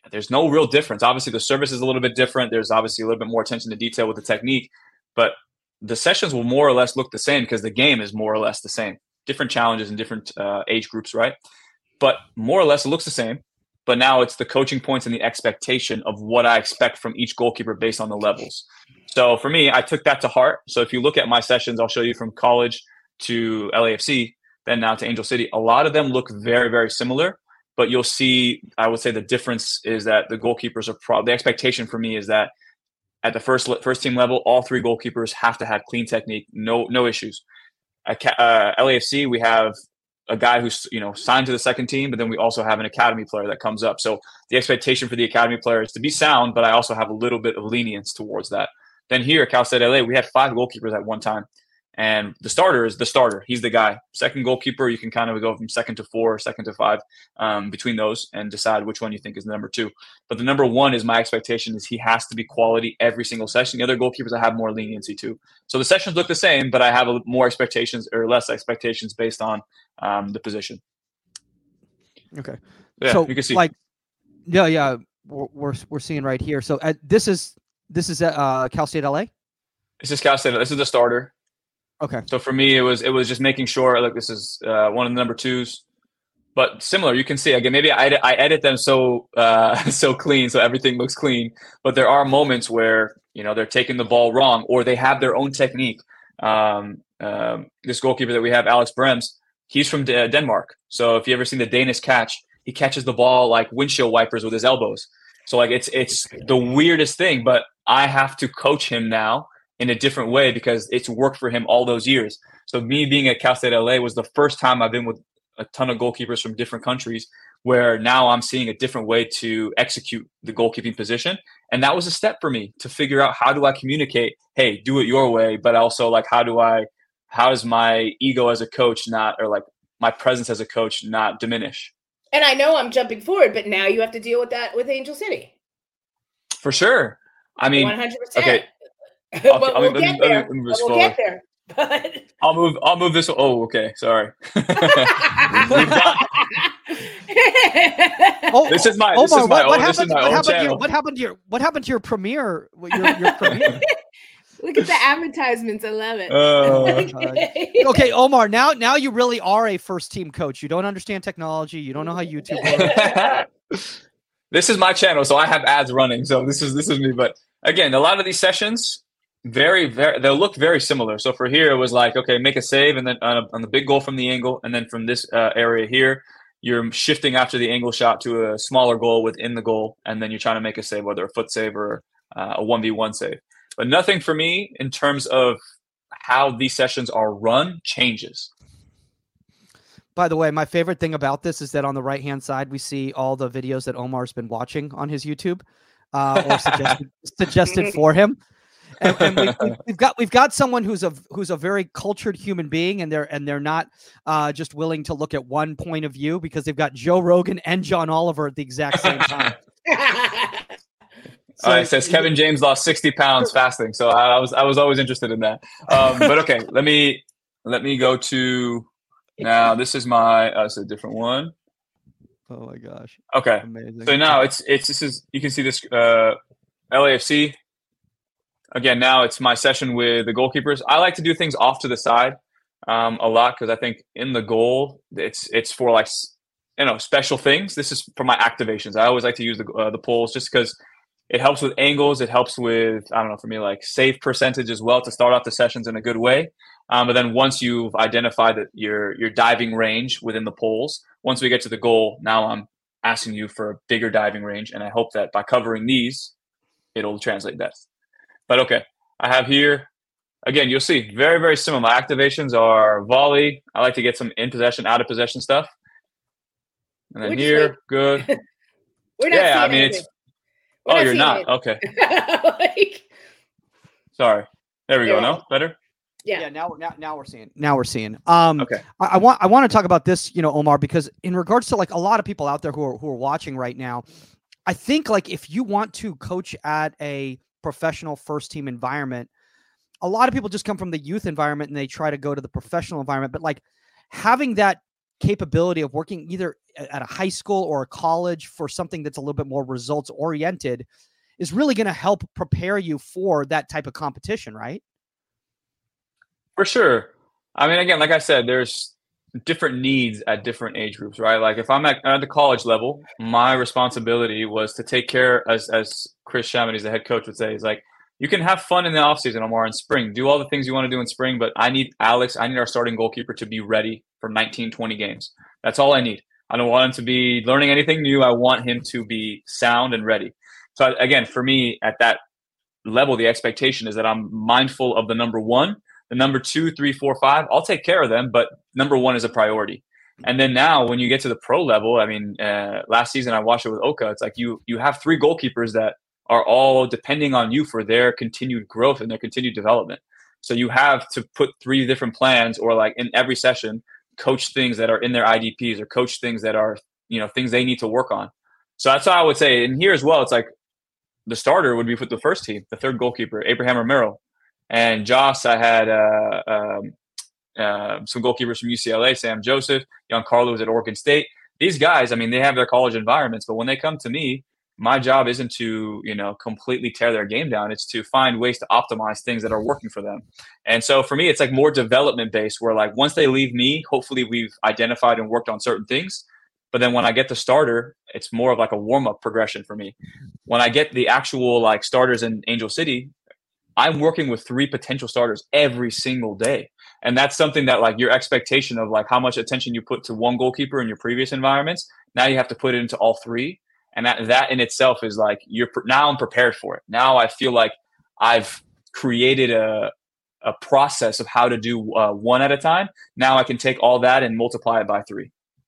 there's no real difference. Obviously, the service is a little bit different. There's obviously a little bit more attention to detail with the technique, but the sessions will more or less look the same because the game is more or less the same. Different challenges in different uh, age groups, right? But more or less it looks the same. But now it's the coaching points and the expectation of what I expect from each goalkeeper based on the levels. So for me, I took that to heart. So if you look at my sessions, I'll show you from college to L A F C, then now to Angel City. A lot of them look very, very similar. But you'll see, I would say the difference is that the goalkeepers are pro- – the expectation for me is that at the first first team level, all three goalkeepers have to have clean technique, no no issues. At uh, L A F C, we have a guy who's you know signed to the second team, but then we also have an academy player that comes up. So the expectation for the academy player is to be sound, but I also have a little bit of lenience towards that. Then here at Cal State L A, we had five goalkeepers at one time. And the starter is the starter. He's the guy. Second goalkeeper, you can kind of go from second to four, second to five um, between those and decide which one you think is the number two. But the number one is my expectation is he has to be quality every single session. The other goalkeepers, I have more leniency to. So the sessions look the same, but I have a, more expectations or less expectations based on um, the position. Okay. Yeah, so you can see. Like, yeah, yeah, we're we're, we're seeing right here. So uh, this is this is uh, Cal State L A. This is Cal State. This is the starter. Okay. So for me, it was it was just making sure like this is uh, one of the number twos, but similar. You can see again. Maybe I edit, I edit them so uh, so clean, so everything looks clean. But there are moments where you know they're taking the ball wrong, or they have their own technique. Um, um, this goalkeeper that we have, Alex Brems, he's from D- Denmark. So if you ever seen the Danish catch, he catches the ball like windshield wipers with his elbows. So like it's it's the weirdest thing, but I have to coach him now in a different way because it's worked for him all those years. So me being at Cal State L A was the first time I've been with a ton of goalkeepers from different countries where now I'm seeing a different way to execute the goalkeeping position. And that was a step for me to figure out how do I communicate, hey, do it your way, but also like how do I, how does my ego as a coach not, or like my presence as a coach not diminish? And I know I'm jumping forward, but now you have to deal with that with Angel City. For sure. I mean, one hundred percent. Okay. But we'll, we'll get there. We'll get there. But I'll move. I'll move this. Oh, okay. Sorry. We've got, oh, this is my. Omar, this is my. What, what own, this is happened? my What own happened, to channel. your, what happened to your? What happened to your premiere? Your, your premiere? Look at the advertisements. I love it. Uh, Okay, Omar. Now, now you really are a first team coach. You don't understand technology. You don't know how YouTube works. This is my channel, so I have ads running. So this is this is me. But again, a lot of these sessions. Very, very, they'll look very similar. So for here, it was like, okay, make a save, and then on, a, on the big goal from the angle, and then from this uh, area here, you're shifting after the angle shot to a smaller goal within the goal, and then you're trying to make a save, whether a foot save or uh, a one v one save. But nothing for me in terms of how these sessions are run changes. By the way, my favorite thing about this is that on the right-hand side, we see all the videos that Omar's been watching on his YouTube uh, or suggested, suggested for him. And, and we, we, we've got we've got someone who's a who's a very cultured human being, and they're and they're not uh, just willing to look at one point of view because they've got Joe Rogan and John Oliver at the exact same time. So, uh, it says Kevin James lost sixty pounds fasting, so I, I was I was always interested in that. Um, but okay, let me let me go to now. This is my uh, it's a different one. Oh my gosh! Okay, amazing. So now it's it's this is you can see this uh, L A F C. Again, now it's my session with the goalkeepers. I like to do things off to the side um, a lot because I think in the goal, it's it's for like you know special things. This is for my activations. I always like to use the uh, the pulls just because it helps with angles. It helps with I don't know for me like save percentage as well to start off the sessions in a good way. Um, but then once you've identified that your your diving range within the poles, once we get to the goal, now I'm asking you for a bigger diving range, and I hope that by covering these, it'll translate that. But okay, I have here, again, you'll see, very, very similar. My activations are volley. I like to get some in possession, out of possession stuff. And then We're here, like, good. We're not yeah, I seeing mean, anything. it's, We're oh, not you're seeing not? anything. Okay. Like, Sorry. There we There go. we No? go. Better? yeah. Yeah, now, now, now we're seeing. Now we're seeing. Um, Okay. I, I want I want to talk about this, you know, Omar, because in regards to like a lot of people out there who are who are watching right now, I think like if you want to coach at a professional first team environment, a lot of people just come from the youth environment and they try to go to the professional environment. But like having that capability of working either at a high school or a college for something that's a little bit more results oriented is really going to help prepare you for that type of competition, right? For sure. I mean, again, like I said, there's different needs at different age groups, right? Like if I'm at, at the college level, my responsibility was to take care, as as Chris Chamity, the head coach, would say, is like, you can have fun in the offseason, Omar, in spring. Do all the things you want to do in spring, but I need Alex, I need our starting goalkeeper to be ready for nineteen, twenty games. That's all I need. I don't want him to be learning anything new. I want him to be sound and ready. So again, for me, at that level, the expectation is that I'm mindful of the number one, the number two, three, four, five. I'll take care of them, but number one is a priority. And then now when you get to the pro level, I mean, uh, last season I watched it with Oka. It's like you you have three goalkeepers that are all depending on you for their continued growth and their continued development. So you have to put three different plans, or like in every session, coach things that are in their I D Ps, or coach things that are, you know, things they need to work on. So that's how I would say. And here as well, it's like the starter would be with the first team, the third goalkeeper, Abraham Romero. And Joss, I had uh, um, uh, some goalkeepers from U C L A, Sam Joseph, Giancarlo was at Oregon State. These guys, I mean, they have their college environments, but when they come to me, my job isn't to, you know, completely tear their game down. It's to find ways to optimize things that are working for them. And so for me, it's like more development based, where like once they leave me, hopefully we've identified and worked on certain things. But then when I get the starter, it's more of like a warm up progression for me. When I get the actual like starters in Angel City, I'm working with three potential starters every single day. And that's something that like your expectation of like how much attention you put to one goalkeeper in your previous environments, now you have to put it into all three. And that, that in itself is like, you're now I'm prepared for it. Now I feel like I've created a a process of how to do uh, one at a time. Now I can take all that and multiply it by three.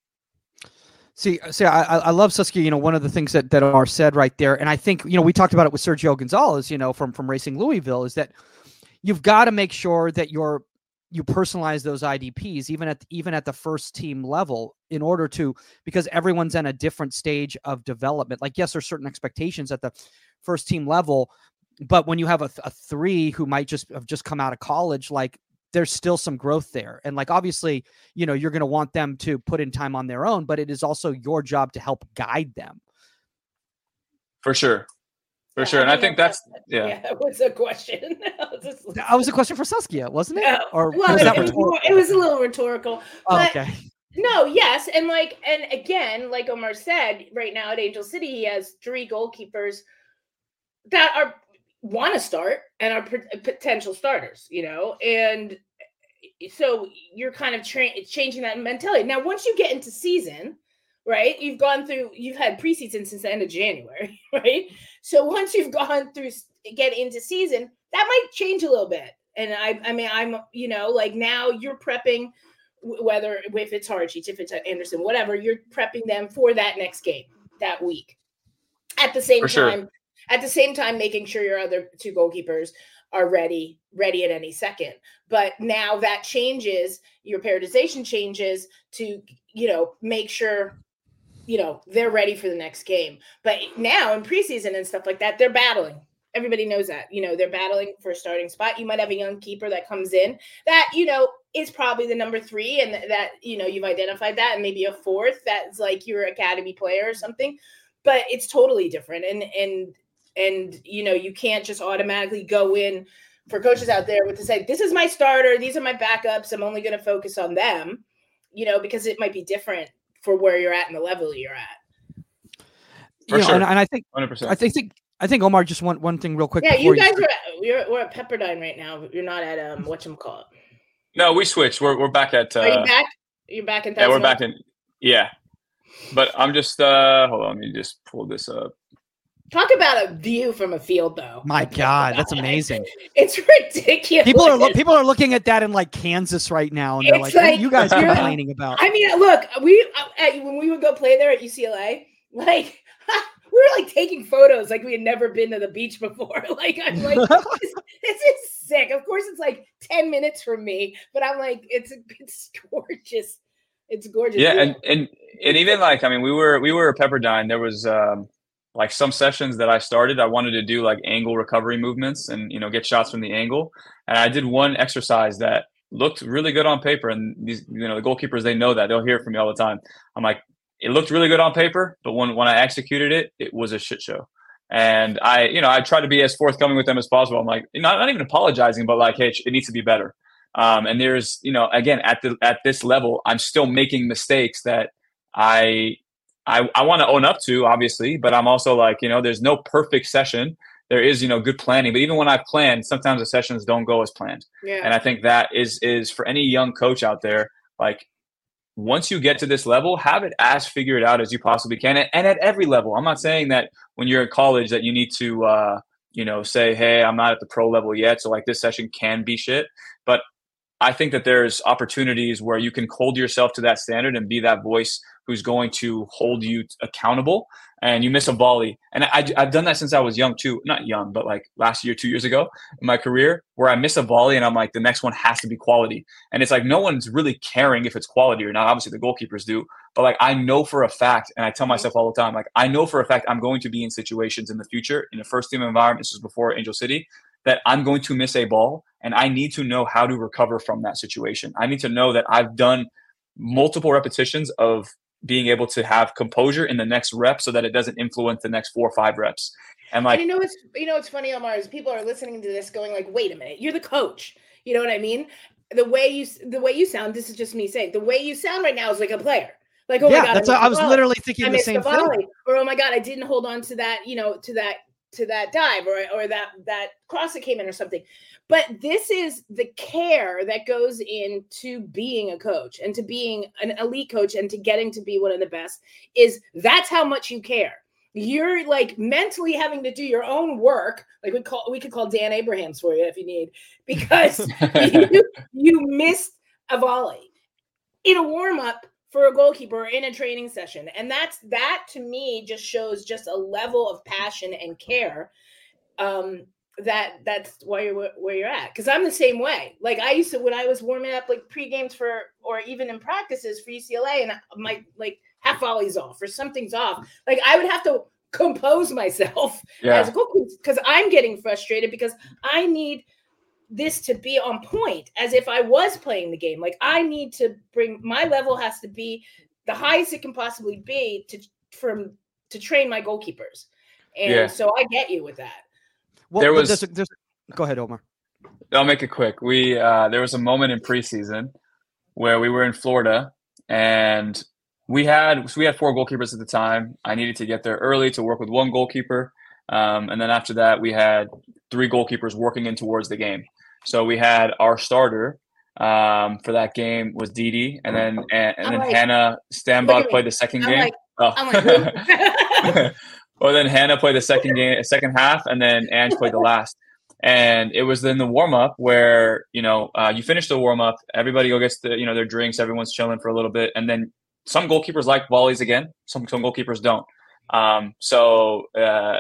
See, see, I, I love Saskia. You know, one of the things that, that Omar said right there, and I think, you know, we talked about it with Sergio Gonzalez, you know, from, from Racing Louisville, is that you've got to make sure that you're, you personalize those I D Ps, even at, even at the first team level, in order to, because everyone's in a different stage of development. Like, yes, there's certain expectations at the first team level, but when you have a, a three who might just have just come out of college, like, there's still some growth there. And like, obviously, you know, you're going to want them to put in time on their own, but it is also your job to help guide them. For sure. For Yeah, sure. And I I think that's, yeah. Yeah, it was a question. That was a question for Saskia, wasn't it? No. Or well, was it, that it, was rhetorical? more, it was a little rhetorical. Oh, But okay. no, yes. And like, and again, like Omar said, right now at Angel City, he has three goalkeepers that are want to start and are p- potential starters, you know? And so you're kind of tra- changing that mentality. Now, once you get into season, right, you've gone through, you've had preseason since the end of January, right? So once you've gone through, get into season, that might change a little bit. And I, I mean, I'm, you know, like now you're prepping, whether if it's Harcheech, if it's Anderson, whatever, you're prepping them for that next game that week. At the same For sure. time, at the same time, making sure your other two goalkeepers are ready, ready at any second. But now that changes, your periodization changes to, you know, make sure, you know, they're ready for the next game. But now in preseason and stuff like that, they're battling. Everybody knows that, you know, they're battling for a starting spot. You might have a young keeper that comes in that, you know, is probably the number three, and that, you know, you've identified that, and maybe a fourth that's like your academy player or something, but it's totally different. And, and, and, you know, you can't just automatically go in for coaches out there with to say, this is my starter, these are my backups, I'm only going to focus on them, you know, because it might be different for where you're at and the level you're at. For You know, sure. and, and I think, one hundred percent. I think, think, I think Omar, just one, one thing real quick. Yeah, before you guys start- are at, you're, we're at Pepperdine right now. You're not at um whatchamacallit. No, we switched. We're we're back at. Uh, Are you back? You're back in. Yeah, we're Thousand back in. Yeah, but I'm just. uh Hold on, let me just pull this up. Talk about a view from a field, though. My God, that's amazing. It's ridiculous. People are lo- people are looking at that in like Kansas right now, and they're It's like, "What are like- you guys you're- complaining about?" I mean, look, we uh, at, when we would go play there at U C L A, like we were like taking photos like we had never been to the beach before. Like I'm like, this, this is sick. Of course, it's like ten minutes from me, but I'm like, it's it's gorgeous. It's gorgeous. Yeah, and and and even like I mean, we were we were at Pepperdine. There was um like some sessions that I started. I wanted to do like angle recovery movements and you know get shots from the angle. And I did one exercise that looked really good on paper. And these, you know, the goalkeepers, they know that. They'll hear it from me all the time. I'm like, it looked really good on paper, but when, when I executed it, it was a shit show. And I, you know, I try to be as forthcoming with them as possible. I'm like, not, not even apologizing, but like, hey, it needs to be better. Um, and there's, you know, again, at the at this level, I'm still making mistakes that I I, I want to own up to, obviously, but I'm also like, you know, there's no perfect session. There is, you know, good planning. But even when I've planned, sometimes the sessions don't go as planned. Yeah. And I think that is is for any young coach out there, like, once you get to this level, have it as figured out as you possibly can. And, and at every level. I'm not saying that when you're in college that you need to, uh, you know, say, hey, I'm not at the pro level yet, so like this session can be shit. But I think that there's opportunities where you can hold yourself to that standard and be that voice who's going to hold you accountable. And you miss a volley. And I, I've done that since I was young too. Not young, but like last year, two years ago in my career, where I miss a volley and I'm like, the next one has to be quality. And it's like, no one's really caring if it's quality or not. Obviously the goalkeepers do, but like, I know for a fact, and I tell myself all the time, like, I know for a fact I'm going to be in situations in the future in a first team environment. This was before Angel City, that I'm going to miss a ball and I need to know how to recover from that situation. I need to know that I've done multiple repetitions of being able to have composure in the next rep so that it doesn't influence the next four or five reps. And like, and you know, it's, you know, it's funny, Omar, is people are listening to this going like, wait a minute, you're the coach. You know what I mean? The way you, the way you sound, this is just me saying, the way you sound right now is like a player. Like, oh yeah, my God, that's I, I was volley. literally thinking I the same the thing. Or, oh my God, I didn't hold on to that, you know, to that, to that dive or, or that, that cross that came in or something. But this is the care that goes into being a coach and to being an elite coach and to getting to be one of the best. Is that's how much you care. You're like mentally having to do your own work. Like we call, we could call Dan Abrahams for you if you need, because you, you missed a volley in a warm up for a goalkeeper or in a training session. And that's, that to me just shows just a level of passion and care. Um, that that's why you're where you're at. Cause I'm the same way. Like I used to, when I was warming up like pre-games for, or even in practices for U C L A and my like half volleys off or something's off. Like I would have to compose myself yeah. as a goalkeeper because I'm getting frustrated because I need this to be on point as if I was playing the game. Like I need to bring, my level has to be the highest it can possibly be to, from, to train my goalkeepers. And yeah. so I get you with that. Well, there was. There's a, there's, go ahead, Omar. I'll make it quick. We uh, there was a moment in preseason where we were in Florida, and we had so we had four goalkeepers at the time. I needed to get there early to work with one goalkeeper, um, and then after that, we had three goalkeepers working in towards the game. So we had our starter um, for that game was Didi, and then and, and then like, Hannah Stambach played the second I'm game. Like, oh. I'm like, Well, then Hannah played the second game, second half, and then Ange played the last. And it was in the warm up where you know uh, you finish the warm up, everybody go gets the you know their drinks, everyone's chilling for a little bit, and then some goalkeepers like volleys again, some some goalkeepers don't. Um, so uh,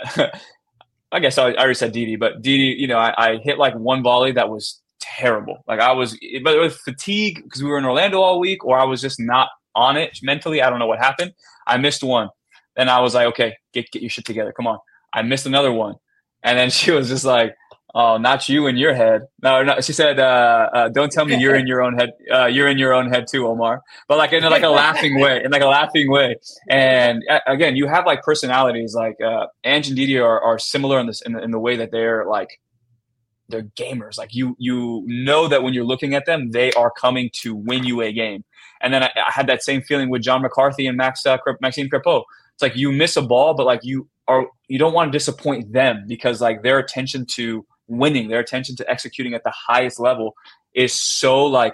I guess I, I already said Didi, but Didi, you know, I, I hit like one volley that was terrible. Like I was, but it was fatigue because we were in Orlando all week, or I was just not on it mentally. I don't know what happened. I missed one. Then I was like, okay, get get your shit together. Come on. I missed another one. And then she was just like, oh, not you in your head. No, no. She said, uh, uh, don't tell me you're in your own head. Uh, you're in your own head too, Omar. But like in like a laughing way, in like a laughing way. And uh, again, you have like personalities like uh, Ange and Didi are, are similar in this in the, in the way that they're like, they're gamers. Like you, you know that when you're looking at them, they are coming to win you a game. And then I, I had that same feeling with John McCarthy and Max uh, Maxime Crepeau. It's like you miss a ball, but like you are, you don't want to disappoint them because like their attention to winning, their attention to executing at the highest level is so like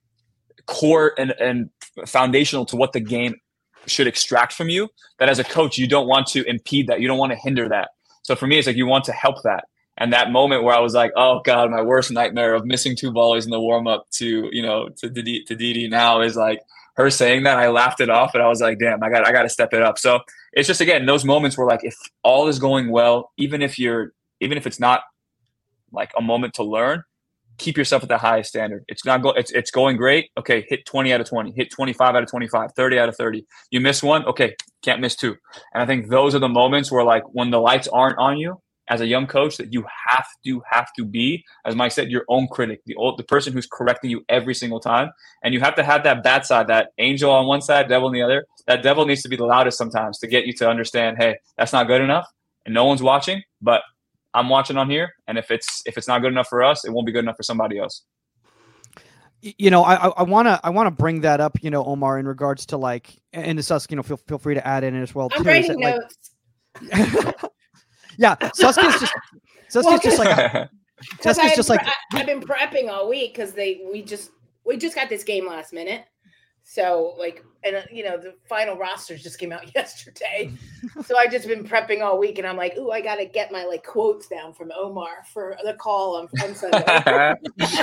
core and, and foundational to what the game should extract from you that as a coach, you don't want to impede that. You don't want to hinder that. So for me, it's like you want to help that. And that moment where I was like, oh God, my worst nightmare of missing two volleys in the warm up to, you know, to Didi, to Didi now is like, her saying that, I laughed it off, and I was like, damn, I got I got to step it up. So it's just, again, those moments where, like, if all is going well, even if you're, even if it's not, like, a moment to learn, keep yourself at the highest standard. It's not go, it's it's going great. Okay, hit twenty out of twenty, hit twenty-five out of twenty-five, thirty out of thirty. You miss one, okay, can't miss two. And I think those are the moments where, like, when the lights aren't on you as a young coach that you have to have to be, as Mike said, your own critic, the old, the person who's correcting you every single time. And you have to have that bad side, that angel on one side, devil on the other. That devil needs to be the loudest sometimes to get you to understand, hey, that's not good enough, and no one's watching, but I'm watching on here. And if it's if it's not good enough for us, it won't be good enough for somebody else. You know, I I want to I want to bring that up, you know, Omar, in regards to like, and this us, you know, feel feel free to add in as well. I'm too, writing that, notes. Like, yeah, Suskia's just Suskia's well, just like Suskia's just like I, I've been prepping all week because they we just we just got this game last minute, so like, and uh, you know, the final rosters just came out yesterday, so I just been prepping all week, and I'm like, ooh, I got to get my like quotes down from Omar for the call on, on Sunday.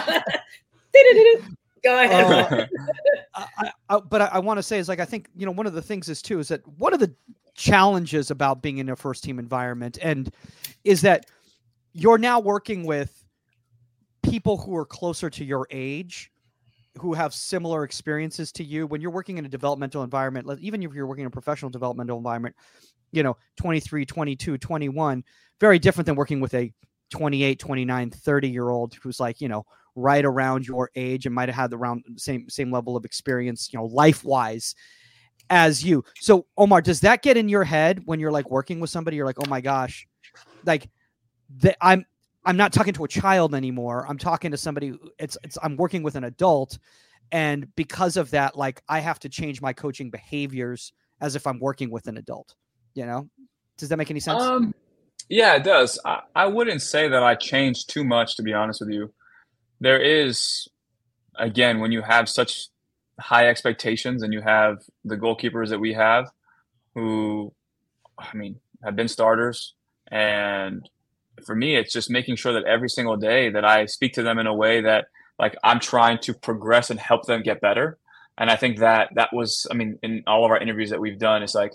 Go ahead. Uh, I, I, but I, I want to say is like, I think, you know, one of the things is too, is that one of the challenges about being in a first team environment and is that you're now working with people who are closer to your age, who have similar experiences to you. When you're working in a developmental environment, even if you're working in a professional developmental environment, you know, twenty-three, twenty-two, twenty-one, very different than working with a twenty-eight, twenty-nine, thirty year old who's like, you know, right around your age and might have had around the same, same level of experience, you know, life wise as you. So Omar, does that get in your head when you're like working with somebody? You're like, oh my gosh, like the, I'm, I'm not talking to a child anymore. I'm talking to somebody. It's, it's, I'm working with an adult. And because of that, like I have to change my coaching behaviors as if I'm working with an adult, you know, does that make any sense? Um, yeah, it does. I, I wouldn't say that I changed too much, to be honest with you. There is, again, when you have such high expectations and you have the goalkeepers that we have who, I mean, have been starters. And for me, it's just making sure that every single day that I speak to them in a way that like I'm trying to progress and help them get better. And I think that that was, I mean, in all of our interviews that we've done, it's like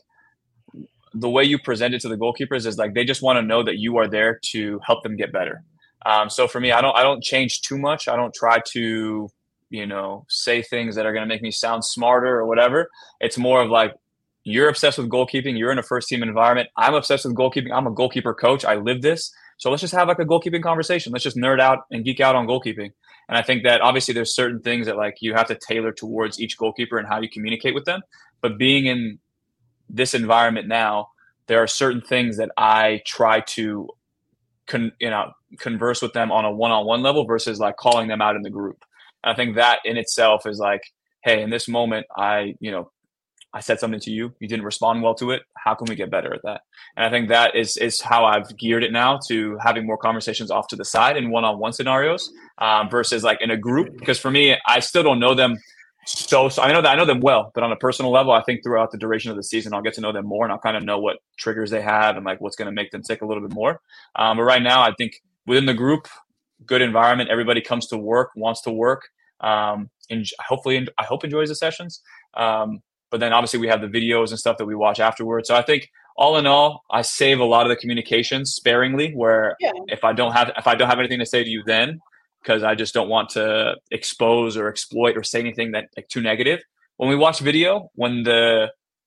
the way you present it to the goalkeepers is like they just want to know that you are there to help them get better. Um, so for me, I don't I don't change too much. I don't try to, you know, say things that are going to make me sound smarter or whatever. It's more of like, you're obsessed with goalkeeping. You're in a first team environment. I'm obsessed with goalkeeping. I'm a goalkeeper coach. I live this. So let's just have like a goalkeeping conversation. Let's just nerd out and geek out on goalkeeping. And I think that obviously there's certain things that like you have to tailor towards each goalkeeper and how you communicate with them. But being in this environment now, there are certain things that I try to con- you know, converse with them on a one-on-one level versus like calling them out in the group. And I think that in itself is like, hey, in this moment, I, you know, I said something to you. You didn't respond well to it. How can we get better at that? And I think that is is how I've geared it now to having more conversations off to the side in one-on-one scenarios um, versus like in a group. Because for me, I still don't know them so, so I know that I know them well, but on a personal level, I think throughout the duration of the season, I'll get to know them more and I'll kind of know what triggers they have and like what's going to make them tick a little bit more. Um, but right now, I think within the group, good environment, everybody comes to work, wants to work, um, and hopefully, I hope enjoys the sessions. Um, But then obviously we have the videos and stuff that we watch afterwards. So I think all in all, I save a lot of the communication sparingly where yeah. if I don't have if I don't have anything to say to you then, because I just don't want to expose or exploit or say anything that like too negative. When we watch video, when the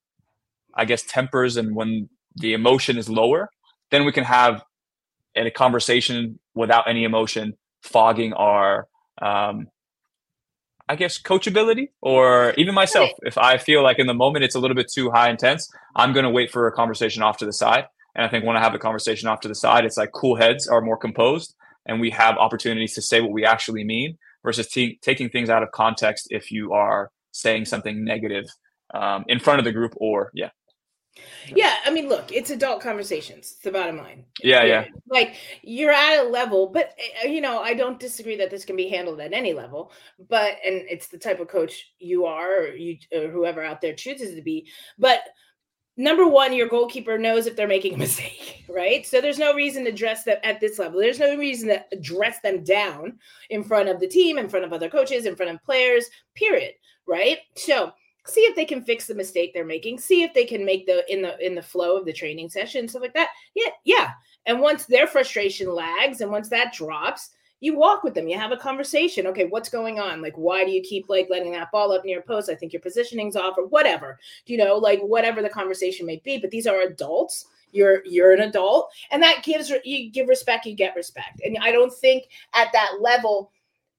I guess tempers and when the emotion is lower, then we can have a conversation without any emotion fogging our um I guess coachability or even myself. If I feel like in the moment it's a little bit too high intense, I'm going to wait for a conversation off to the side. And I think when I have a conversation off to the side, it's like cool heads are more composed and we have opportunities to say what we actually mean versus t- taking things out of context if you are saying something negative um, in front of the group or yeah. Yeah, I mean, look, it's adult conversations. It's the bottom line. Yeah, yeah. Like you're at a level, but you know, I don't disagree that this can be handled at any level. But and it's the type of coach you are, or you, or whoever out there chooses to be. But number one, your goalkeeper knows if they're making a mistake, right? So there's no reason to dress them at this level. There's no reason to dress them down in front of the team, in front of other coaches, in front of players. Period. Right? So. See if they can fix the mistake they're making. See if they can make the in the in the flow of the training session, stuff like that. Yeah, yeah. And once their frustration lags and once that drops, you walk with them, you have a conversation. Okay, what's going on? Like, why do you keep like letting that ball up near post? I think your positioning's off, or whatever, you know, like whatever the conversation may be. But these are adults. You're you're an adult, and that gives you give respect, you get respect. And I don't think at that level,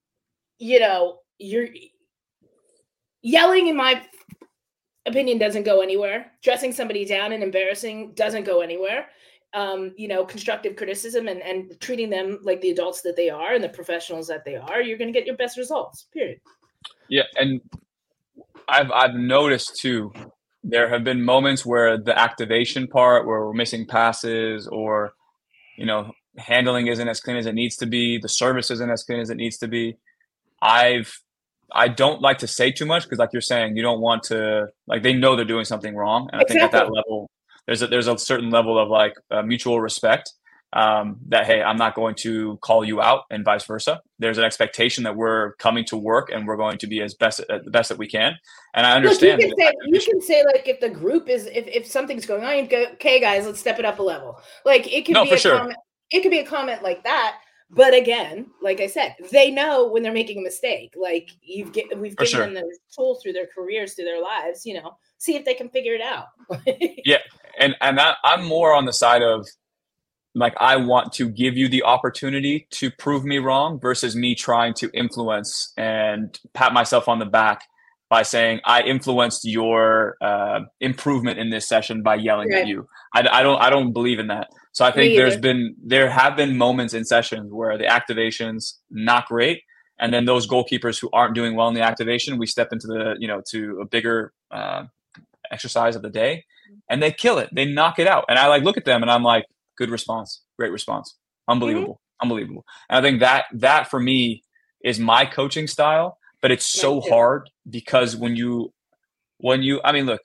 you know, you're yelling, in my opinion, doesn't go anywhere. Dressing somebody down and embarrassing doesn't go anywhere. Um, you know, constructive criticism and, and treating them like the adults that they are and the professionals that they are, you're going to get your best results, period. Yeah. And I've, I've noticed too, there have been moments where the activation part, where we're missing passes, or, you know, handling isn't as clean as it needs to be. The service isn't as clean as it needs to be. I've, I don't like to say too much because, like you're saying, you don't want to, like, they know they're doing something wrong. And exactly. I think at that level, there's a, there's a certain level of like uh, mutual respect um, that, hey, I'm not going to call you out, and vice versa. There's an expectation that we're coming to work and we're going to be as best uh, the best that we can. And I understand. Look, you can, say, you can say like, if the group is, if, if something's going on, you go, okay, guys, let's step it up a level. Like it could no, be for a sure. comment. It could be a comment like that. But again, like I said, they know when they're making a mistake. Like you've get, we've For given sure. them the tools through their careers, through their lives, you know, see if they can figure it out. Yeah. And, and that, I'm more on the side of like, I want to give you the opportunity to prove me wrong versus me trying to influence and pat myself on the back by saying I influenced your uh, improvement in this session by yelling Right. at you. I, I don't, I don't believe in that. So I think Me there's either. been, there have been moments in sessions where the activation's not great. And then those goalkeepers who aren't doing well in the activation, we step into the, you know, to a bigger uh, exercise of the day and they kill it. They knock it out. And I like, look at them and I'm like, good response, great response. Unbelievable, mm-hmm. unbelievable. And I think that, that for me is my coaching style, but it's so hard because when you, when you, I mean, look,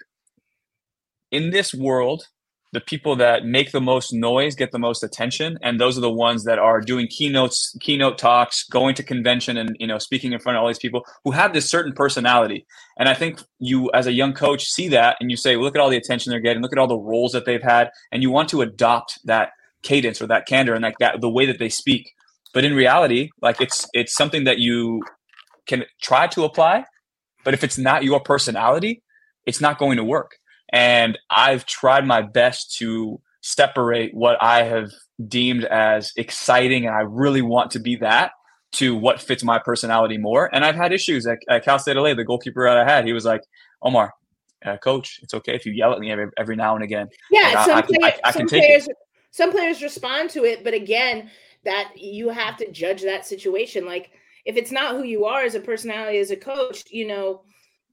in this world, the people that make the most noise get the most attention, and those are the ones that are doing keynotes, keynote talks, going to convention, and you know, speaking in front of all these people who have this certain personality. And I think you, as a young coach, see that and you say, well, "Look at all the attention they're getting. Look at all the roles that they've had," and you want to adopt that cadence or that candor and like that the way that they speak. But in reality, like it's it's something that you can try to apply, but if it's not your personality, it's not going to work. And I've tried my best to separate what I have deemed as exciting and I really want to be that to what fits my personality more. And I've had issues at, at Cal State L A. The goalkeeper that I had, he was like, Omar, uh, coach, it's okay if you yell at me every, every now and again. Yeah, like, some, I, play, I, I, I some can take players it. Some players respond to it, but again, that you have to judge that situation. Like if it's not who you are as a personality, as a coach, you know,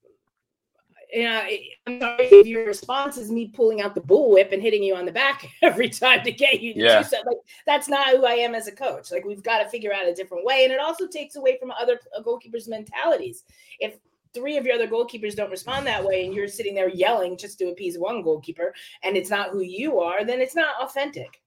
you know, I'm sorry if your response is me pulling out the bullwhip and hitting you on the back every time to get you to yeah. do something. Like that's not who I am as a coach. Like we've got to figure out a different way. And it also takes away from other goalkeepers' mentalities. If three of your other goalkeepers don't respond that way and you're sitting there yelling just to appease one goalkeeper and it's not who you are, then it's not authentic.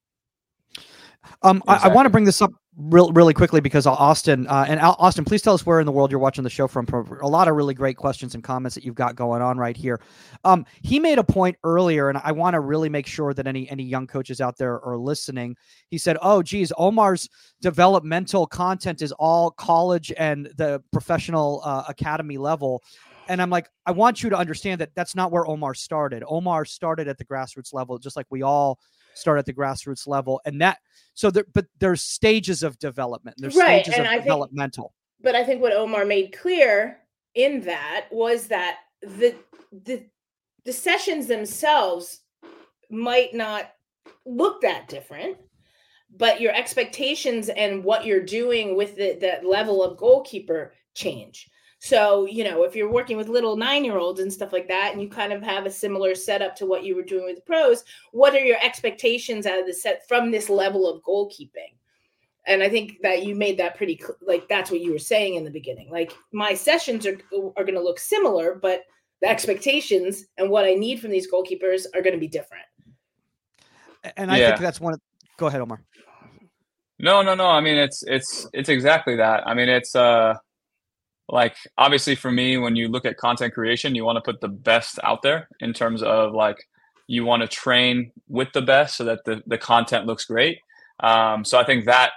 Um, exactly. I, I want to bring this up real, really quickly because Austin uh, and Austin, please tell us where in the world you're watching the show from. A lot of really great questions and comments that you've got going on right here. Um, he made a point earlier, and I want to really make sure that any any young coaches out there are listening. He said, "Oh, geez, Omar's developmental content is all college and the professional uh, academy level." And I'm like, I want you to understand that that's not where Omar started. Omar started at the grassroots level, just like we all start at the grassroots level. And that, so there, but there's stages of development. There's right. stages and of I developmental. Think, but I think what Omar made clear in that was that the, the, the sessions themselves might not look that different, but your expectations and what you're doing with the, that level of goalkeeper change. So, you know, if you're working with little nine-year-olds and stuff like that, and you kind of have a similar setup to what you were doing with the pros, what are your expectations out of the set from this level of goalkeeping? And I think that you made that pretty cl- like that's what you were saying in the beginning. Like my sessions are are going to look similar, but the expectations and what I need from these goalkeepers are going to be different. And I yeah. think that's one. Of, go ahead, Omar. No, no, no. I mean, it's it's it's exactly that. I mean, it's uh. Like, obviously for me, when you look at content creation, you want to put the best out there in terms of like, you want to train with the best so that the, the content looks great. Um, so I think that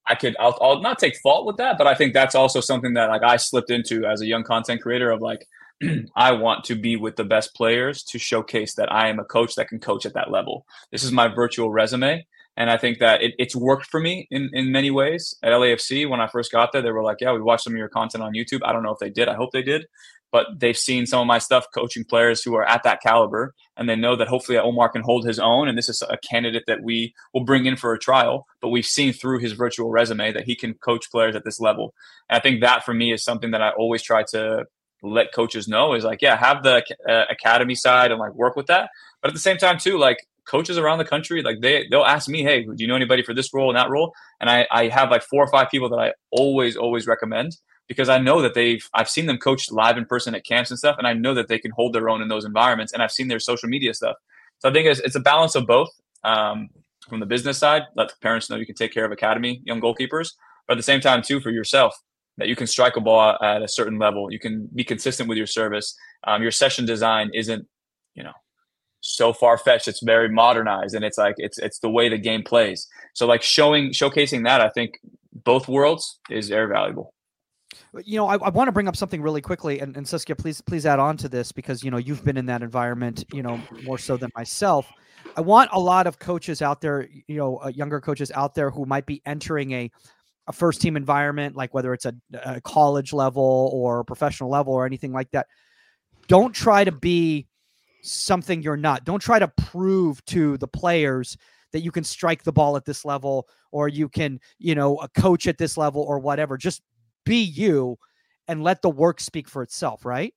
I could, I'll, I'll not take fault with that, but I think that's also something that like I slipped into as a young content creator of like, I want to be with the best players to showcase that I am a coach that can coach at that level. This is my virtual resume. And I think that it, it's worked for me in, in many ways. At L A F C, when I first got there, they were like, yeah, we watched some of your content on YouTube. I don't know if they did. I hope they did. But they've seen some of my stuff coaching players who are at that caliber. And they know that hopefully Omar can hold his own. And this is a candidate that we will bring in for a trial. But we've seen through his virtual resume that he can coach players at this level. And I think that for me is something that I always try to let coaches know is like, yeah, have the uh, academy side and like work with that. But at the same time too, like, coaches around the country, like they, they'll ask me, hey, do you know anybody for this role and that role? And I, I have like four or five people that I always, always recommend because I know that they've, I've seen them coach live in person at camps and stuff. And I know that they can hold their own in those environments. And I've seen their social media stuff. So I think it's, it's a balance of both. Um, from the business side, let the parents know you can take care of academy young goalkeepers, but at the same time too, for yourself, that you can strike a ball at a certain level. You can be consistent with your service. Um, your session design isn't, you know, so far-fetched. It's very modernized, and it's like it's it's the way the game plays. So like showing showcasing that, I think both worlds is very valuable. You know, I, I want to bring up something really quickly, and, and Saskia, please please add on to this because you know you've been in that environment, you know, more so than myself. I want a lot of coaches out there, you know, uh, younger coaches out there who might be entering a a first team environment, like whether it's a, a college level or a professional level or anything like that. Don't try to be something you're not. Don't try to prove to the players that you can strike the ball at this level or you can, you know, a coach at this level or whatever. Just be you and let the work speak for itself, right?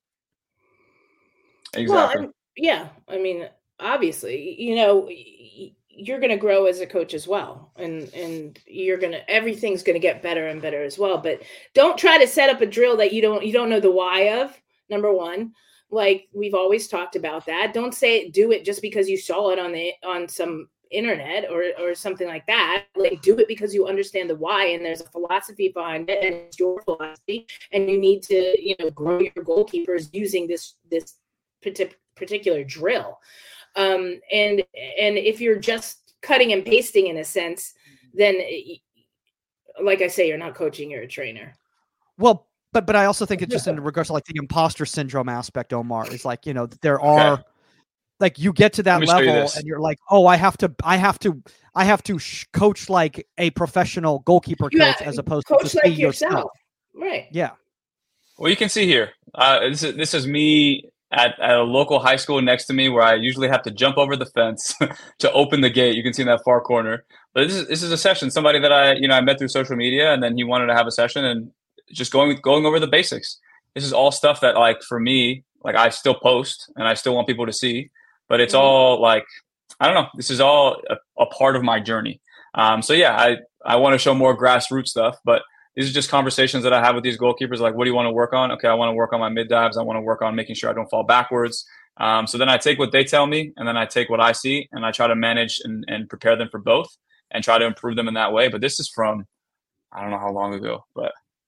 Exactly. Well, yeah. I mean, obviously, you know, you're going to grow as a coach as well. And, and you're going to, everything's going to get better and better as well. But don't try to set up a drill that you don't, you don't know the why of, number one. Like we've always talked about that. Don't say do it just because you saw it on the on some internet or or something like that. Like do it because you understand the why and there's a philosophy behind it and it's your philosophy and you need to, you know, grow your goalkeepers using this this particular drill. Um, and and if you're just cutting and pasting in a sense, then like I say, you're not coaching, you're a trainer. Well, But but I also think it's just in regards to like the imposter syndrome aspect, Omar, is like, you know, there are okay. like you get to that level you and you're like, oh, I have to, I have to, I have to sh- coach like a professional goalkeeper coach yeah, as opposed to just like be yourself. yourself. Right. Yeah. Well, you can see here, uh, this is, this is me at, at a local high school next to me where I usually have to jump over the fence to open the gate. You can see in that far corner, but this is, this is a session, somebody that I, you know, I met through social media and then he wanted to have a session and just going going over the basics. This is all stuff that, like, for me, like, I still post and I still want people to see, but it's mm-hmm. all like, I don't know. This is all a, a part of my journey. Um, so yeah, I, I want to show more grassroots stuff, but these are just conversations that I have with these goalkeepers. Like, what do you want to work on? Okay, I want to work on my mid dives. I want to work on making sure I don't fall backwards. Um, so then I take what they tell me and then I take what I see and I try to manage and, and prepare them for both and try to improve them in that way. But this is from, I don't know how long ago, but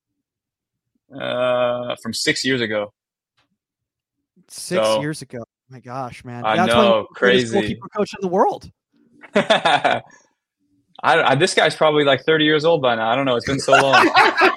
uh from six years ago. Six so, years ago. My gosh, man. I That's know, crazy. Goalkeeper coach in the world. I, I this guy's probably like thirty years old by now. I don't know. It's been so long.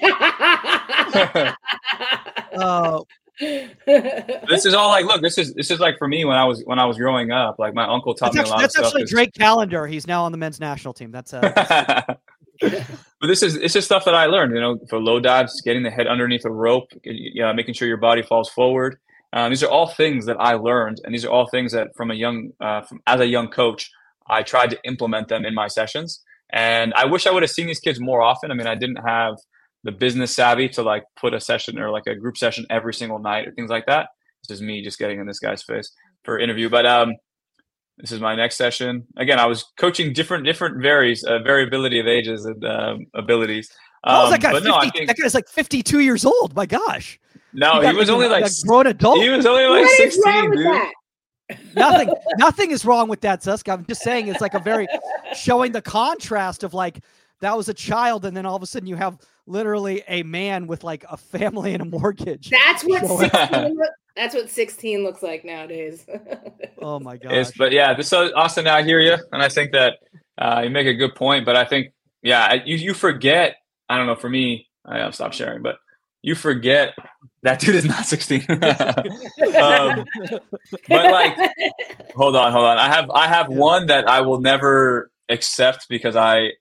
Oh. This is all like, look, this is this is like for me when I was when I was growing up. Like my uncle taught that's me actually, a lot that's of stuff. That's actually Drake Callender. He's now on the men's national team. That's uh that's, but this is it's just stuff that I learned, you know, for low dives, getting the head underneath a rope, you know, making sure your body falls forward. Um, these are all things that I learned, and these are all things that from a young, uh, from, as a young coach, I tried to implement them in my sessions. And I wish I would have seen these kids more often. I mean, I didn't have the business savvy to like put a session or like a group session every single night or things like that. This is me just getting in this guy's face for interview, but um. This is my next session. Again, I was coaching different different varies uh, variability of ages and um, abilities. Um, How is that guy? But fifty, no, I think, that guy's like fifty-two years old. My gosh. No, he, he was only like a grown adult. He was only like what sixteen, dude. That? Nothing, nothing is wrong with that, Susk. I'm just saying it's like a very showing the contrast of like that was a child, and then all of a sudden you have literally a man with like a family and a mortgage. That's what sixteen look, that's what sixteen looks like nowadays. Oh my gosh. It's, but yeah, this so Austin, I hear you, and I think that uh, you make a good point. But I think yeah, you you forget I don't know, for me, I'll stop sharing, but you forget that dude is not sixteen. um, but like, hold on, hold on. I have, I have one that I will never accept because I,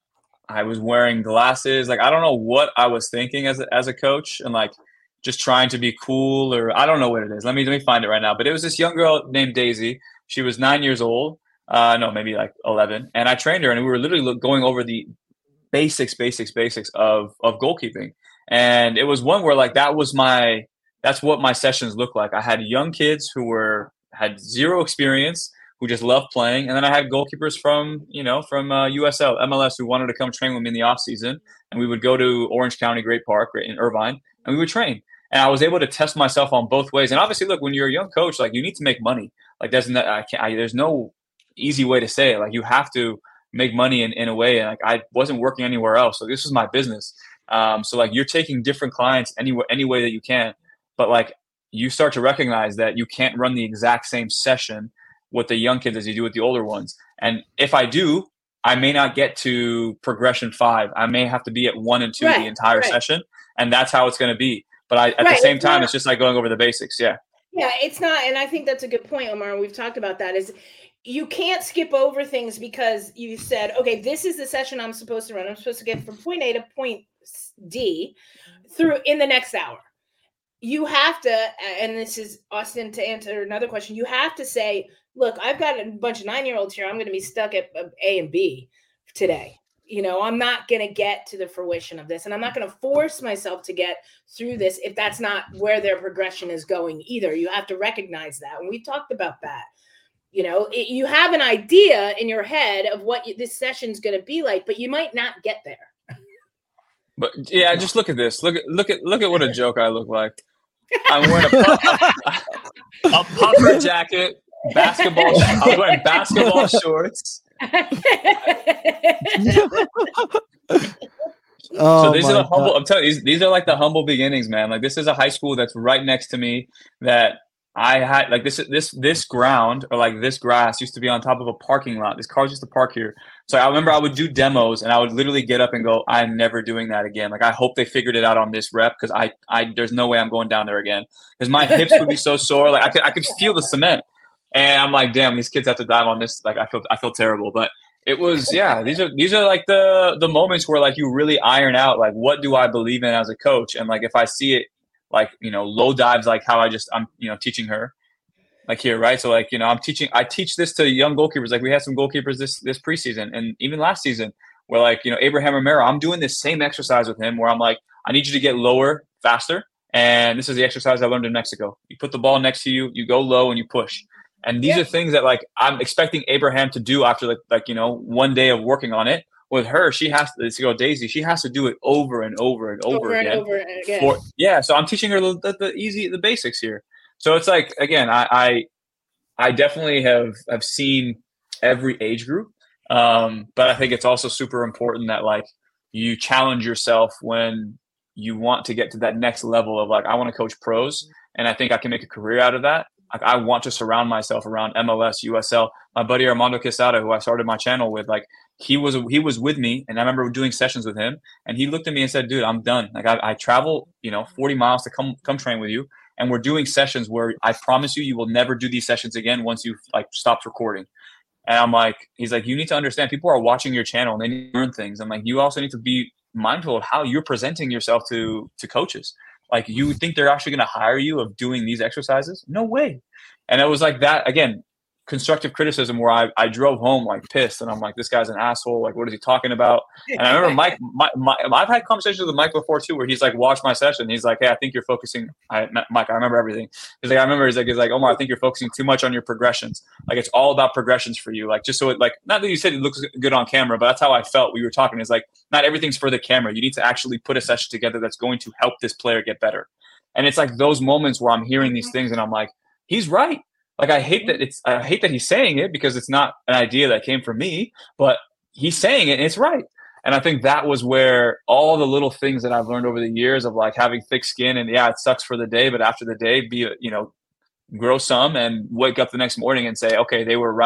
I was wearing glasses. Like, I don't know what I was thinking as a, as a coach, and like just trying to be cool, or I don't know what it is. Let me, let me find it right now. But it was this young girl named Daisy. She was nine years old. Uh, no, maybe like eleven. And I trained her, and we were literally going over the basics, basics, basics of, of goalkeeping. And it was one where like, that was my, that's what my sessions looked like. I had young kids who were, had zero experience, who just loved playing. And then I had goalkeepers from, you know, from uh, U S L, M L S, who wanted to come train with me in the off season. And we would go to Orange County Great Park in Irvine, and we would train. And I was able to test myself on both ways. And obviously, look, when you're a young coach, like you need to make money. Like there's no, I can't, I, there's no easy way to say it. Like you have to make money in, in a way. And like I wasn't working anywhere else. So this was my business. Um, so like you're taking different clients any, any way that you can, but like you start to recognize that you can't run the exact same session with the young kids as you do with the older ones. And if I do, I may not get to progression five. I may have to be at one and two right, the entire right. session. And that's how it's going to be. But I, at right, the same it's time, not, it's just like going over the basics. Yeah. Yeah, it's not. And I think that's a good point, Omar. We've talked about that is you can't skip over things because you said, okay, this is the session I'm supposed to run. I'm supposed to get from point A to point D through in the next hour. You have to, and this is Austin to answer another question. You have to say, look, I've got a bunch of nine-year-olds here. I'm going to be stuck at A and B today. You know, I'm not going to get to the fruition of this, and I'm not going to force myself to get through this if that's not where their progression is going either. You have to recognize that. And we talked about that. You know, it, you have an idea in your head of what you, this session's going to be like, but you might not get there. But yeah, just look at this. Look at look at look at what a joke I look like. I'm wearing a, a, a puffer jacket, basketball. I was wearing basketball shorts. Oh, so these are the humble. God. I'm telling you, these, these are like the humble beginnings, man. Like this is a high school that's right next to me that I had like this this this ground or like this grass used to be on top of a parking lot. These cars used to park here. So I remember I would do demos and I would literally get up and go, I'm never doing that again. Like I hope they figured it out on this rep because I I there's no way I'm going down there again because my hips would be so sore. Like I could I could feel the cement. And I'm like, damn, these kids have to dive on this. Like I feel I feel terrible. But it was yeah, these are these are like the the moments where like you really iron out like what do I believe in as a coach? And like if I see it like, you know, low dives, like how I just, I'm, you know, teaching her like here, right? So like, you know, I'm teaching, I teach this to young goalkeepers. Like we had some goalkeepers this, this preseason and even last season where like, you know, Abraham Romero, I'm doing this same exercise with him where I'm like, I need you to get lower faster. And this is the exercise I learned in Mexico. You put the ball next to you, you go low and you push. And these yeah. are things that like, I'm expecting Abraham to do after like, like, you know, one day of working on it. With her, she has to, to go Daisy. She has to do it over and over and over, over again. And over again. For, yeah, so I'm teaching her the, the, the easy, the basics here. So it's like again, I I, I definitely have have seen every age group, um, but I think it's also super important that like you challenge yourself when you want to get to that next level of like I want to coach pros, and I think I can make a career out of that. Like I want to surround myself around M L S, U S L. My buddy Armando Quesada, who I started my channel with, like he was he was with me, and I remember doing sessions with him, and he looked at me and said, "Dude, I'm done. Like I, I travel, you know, forty miles to come come train with you, and we're doing sessions where I promise you, you will never do these sessions again once you've like stopped recording." And I'm like, he's like, "You need to understand, people are watching your channel and they need to learn things. I'm like, you also need to be mindful of how you're presenting yourself to to coaches. Like, you think they're actually going to hire you of doing these exercises? No way." And it was like that, again, constructive criticism where I, I drove home like pissed, and I'm like, this guy's an asshole. Like, what is he talking about? And I remember Mike, my, my, I've had conversations with Mike before too, where he's like, watch my session. He's like, hey, I think you're focusing. I, Mike, I remember everything. He's like, I remember. He's like, he's like, Omar, I think you're focusing too much on your progressions. Like, it's all about progressions for you. Like, just so it like, not that you said it looks good on camera, but that's how I felt. We were talking. It's like, not everything's for the camera. You need to actually put a session together that's going to help this player get better. And it's like those moments where I'm hearing these things and I'm like, he's right. Like, I hate that it's, I hate that he's saying it because it's not an idea that came from me, but he's saying it and it's right. And I think that was where all the little things that I've learned over the years of like having thick skin and yeah, it sucks for the day, but after the day, be, you know, grow some and wake up the next morning and say, okay, they were right.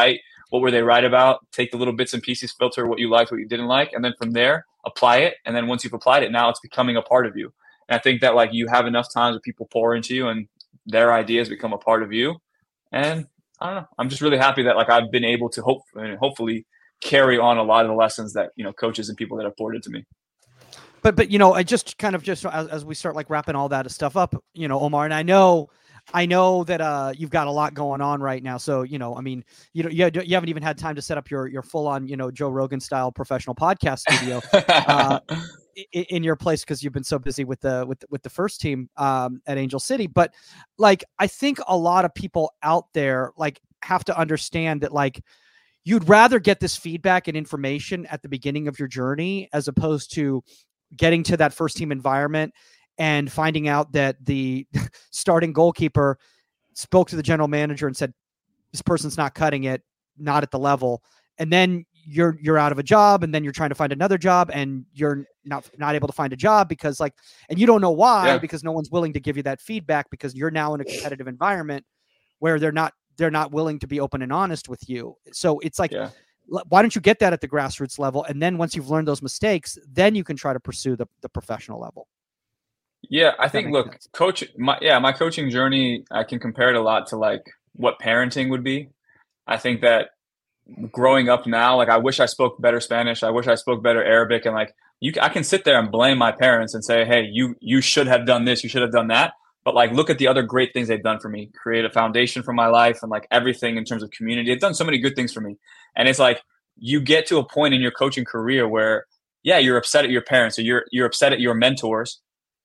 what were they right about, take the little bits and pieces, filter what you liked, what you didn't like, and then from there, apply it. And then once you've applied it, now it's becoming a part of you. And I think that like you have enough times where people pour into you and their ideas become a part of you. And I don't know, I'm just really happy that like I've been able to hope and hopefully carry on a lot of the lessons that, you know, coaches and people that have poured into me. But, but, you know, I just kind of just as, as we start like wrapping all that stuff up, you know, Omar, and I know, I know that uh, you've got a lot going on right now. So, you know, I mean, you know, you, you haven't even had time to set up your, your full on, you know, Joe Rogan style professional podcast studio uh, in, in your place, because you've been so busy with the, with, with the first team um, at Angel City. But like, I think a lot of people out there like have to understand that like, you'd rather get this feedback and information at the beginning of your journey, as opposed to getting to that first team environment and finding out that the starting goalkeeper spoke to the general manager and said, this person's not cutting it, not at the level. And then you're, you're out of a job, and then you're trying to find another job, and you're not, not able to find a job because like, and you don't know why, yeah. because no one's willing to give you that feedback, because you're now in a competitive environment where they're not, they're not willing to be open and honest with you. So it's like, yeah. why don't you get that at the grassroots level? And then once you've learned those mistakes, then you can try to pursue the, the professional level. Yeah, I think, look, sense. coach, my, yeah, my coaching journey, I can compare it a lot to like what parenting would be. I think that growing up now, like I wish I spoke better Spanish. I wish I spoke better Arabic. And like, you, I can sit there and blame my parents and say, hey, you, you should have done this. You should have done that. But like, look at the other great things they've done for me, create a foundation for my life and like everything in terms of community. They've done so many good things for me. And it's like, you get to a point in your coaching career where, yeah, you're upset at your parents, or you're, you're upset at your mentors.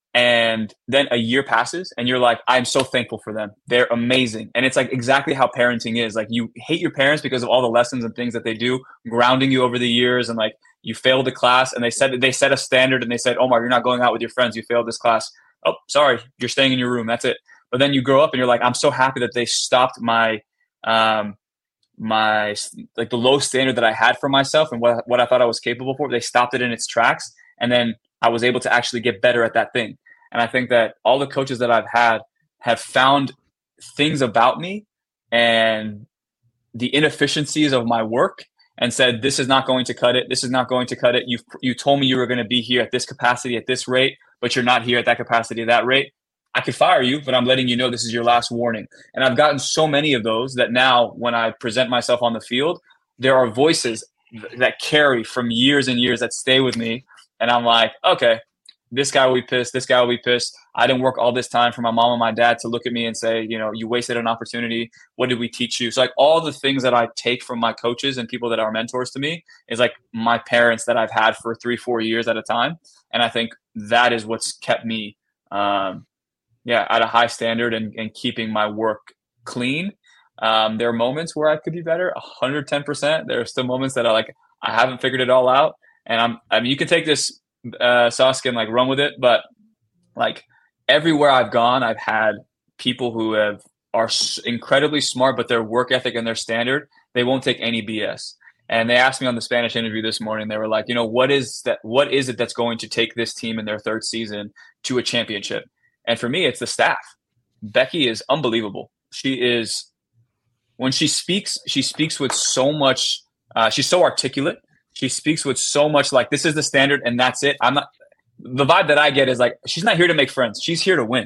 And then a year passes and you're like, I'm so thankful for them. They're amazing. And it's like exactly how parenting is. Like, you hate your parents because of all the lessons and things that they do, grounding you over the years. And like, you failed a class and they said, they set a standard and they said, Omar, you're not going out with your friends. You failed this class. Oh, sorry, you're staying in your room. That's it. But then you grow up and you're like, I'm so happy that they stopped my, um, my, like the low standard that I had for myself and what, what I thought I was capable for. They stopped it in its tracks. And then I was able to actually get better at that thing. And I think that all the coaches that I've had have found things about me and the inefficiencies of my work and said, this is not going to cut it. This is not going to cut it. You you told me you were going to be here at this capacity, at this rate, but you're not here at that capacity, at that rate. I could fire you, but I'm letting you know this is your last warning. And I've gotten so many of those that now when I present myself on the field, there are voices that carry from years and years that stay with me. And I'm like, okay, this guy will be pissed. This guy will be pissed. I didn't work all this time for my mom and my dad to look at me and say, you know, you wasted an opportunity. What did we teach you? So like all the things that I take from my coaches and people that are mentors to me is like my parents that I've had for three, four years at a time. And I think that is what's kept me, um, yeah, at a high standard and, and keeping my work clean. Um, there are moments where I could be better, one hundred ten percent. There are still moments that I like, I haven't figured it all out. And I'm, I mean, you can take this, uh, Saskia, and like run with it. But like everywhere I've gone, I've had people who have are s- incredibly smart, but their work ethic and their standard, they won't take any B S. And they asked me on the Spanish interview this morning, they were like, you know, what is that? What is it that's going to take this team in their third season to a championship? And for me, it's the staff. Becky is unbelievable. She is, when she speaks, she speaks with so much, uh, she's so articulate. She speaks with so much like, this is the standard and that's it. I'm not, the vibe that I get is like, she's not here to make friends. She's here to win.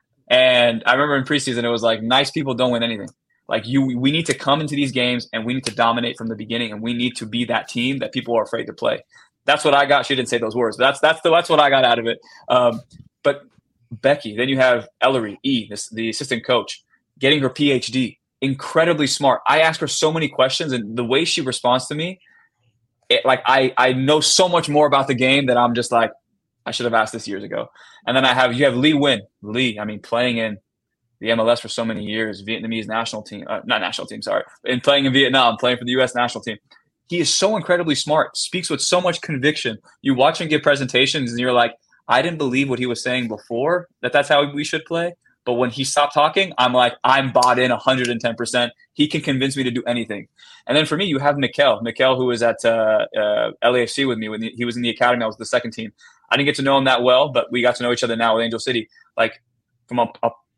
And I remember in preseason, it was like, nice people don't win anything. Like you, we need to come into these games and we need to dominate from the beginning. And we need to be that team that people are afraid to play. That's what I got. She didn't say those words, but that's, that's the, that's what I got out of it. Um, but Becky, then you have Ellery E, this, the assistant coach, getting her P H D, incredibly smart. I ask her so many questions and the way she responds to me, It, like I, I know so much more about the game that I'm just like, I should have asked this years ago. And then I have, you have Lee Win. Lee, I mean, playing in the M L S for so many years, Vietnamese national team, uh, not national team, sorry, and playing in Vietnam, playing for the U S national team. He is so incredibly smart, speaks with so much conviction. You watch him give presentations and you're like, I didn't believe what he was saying before, that that's how we should play. But when he stopped talking, I'm like, I'm bought in one hundred ten percent. He can convince me to do anything. And then for me, you have Mikel. Mikel, who was at uh, uh, L A F C with me when he was in the academy. I was the second team. I didn't get to know him that well, but we got to know each other now with Angel City. Like from a, a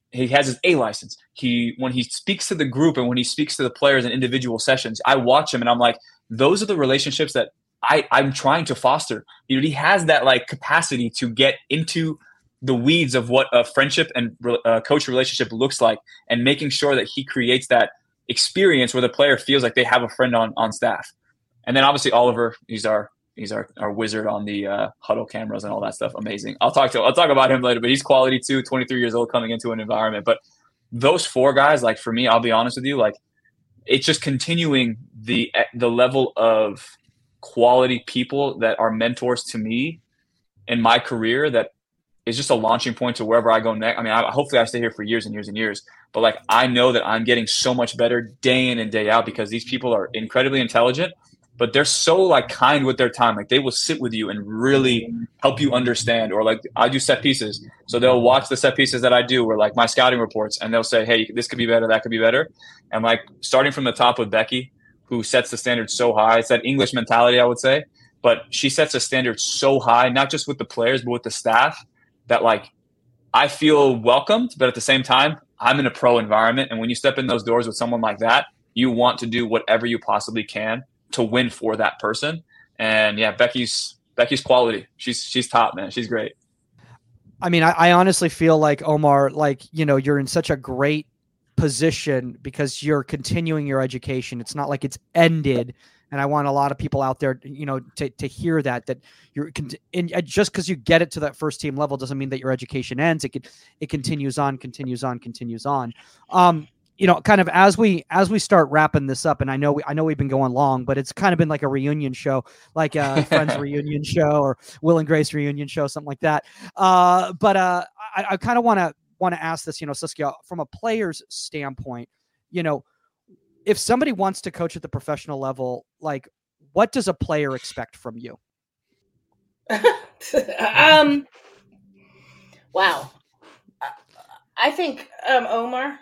he has his A license. He, when he speaks to the group and when he speaks to the players in individual sessions, I watch him and I'm like, those are the relationships that I, I'm trying to foster. You know, he has that like capacity to get into the weeds of what a friendship and uh, coach relationship looks like, and making sure that he creates that experience where the player feels like they have a friend on, on staff. And then obviously Oliver, he's our, He's our, our wizard on the uh, huddle cameras and all that stuff. Amazing. I'll talk to I'll talk about him later, but he's quality too. twenty-three years old, coming into an environment. But those four guys, like for me, I'll be honest with you, like it's just continuing the the level of quality people that are mentors to me in my career. That is just a launching point to wherever I go next. I mean, I, hopefully I stay here for years and years and years. But like I know that I'm getting so much better day in and day out because these people are incredibly intelligent. But they're so like kind with their time. Like they will sit with you and really help you understand. Or like I do set pieces. So they'll watch the set pieces that I do or like my scouting reports and they'll say, hey, this could be better, that could be better. And like starting from the top with Becky, who sets the standard so high. It's that English mentality, I would say. But she sets a standard so high, not just with the players, but with the staff, that like I feel welcomed. But at the same time, I'm in a pro environment. And when you step in those doors with someone like that, you want to do whatever you possibly can to win for that person. And yeah, Becky's Becky's quality. She's she's top, man. She's great. I mean, I, I honestly feel like Omar, like, you know, you're in such a great position because you're continuing your education. It's not like it's ended. And I want a lot of people out there, you know, to, to hear that, that you're and just because you get it to that first team level doesn't mean that your education ends. It could, it continues on, continues on, continues on. Um, You know, kind of as we as we start wrapping this up, and I know we I know we've been going long, but it's kind of been like a reunion show, like a Friends reunion show or Will and Grace reunion show, something like that. Uh, but uh, I, I kind of want to want to ask this, you know, Saskia, from a player's standpoint, you know, if somebody wants to coach at the professional level, like, what does a player expect from you? um, wow, I think um, Omar.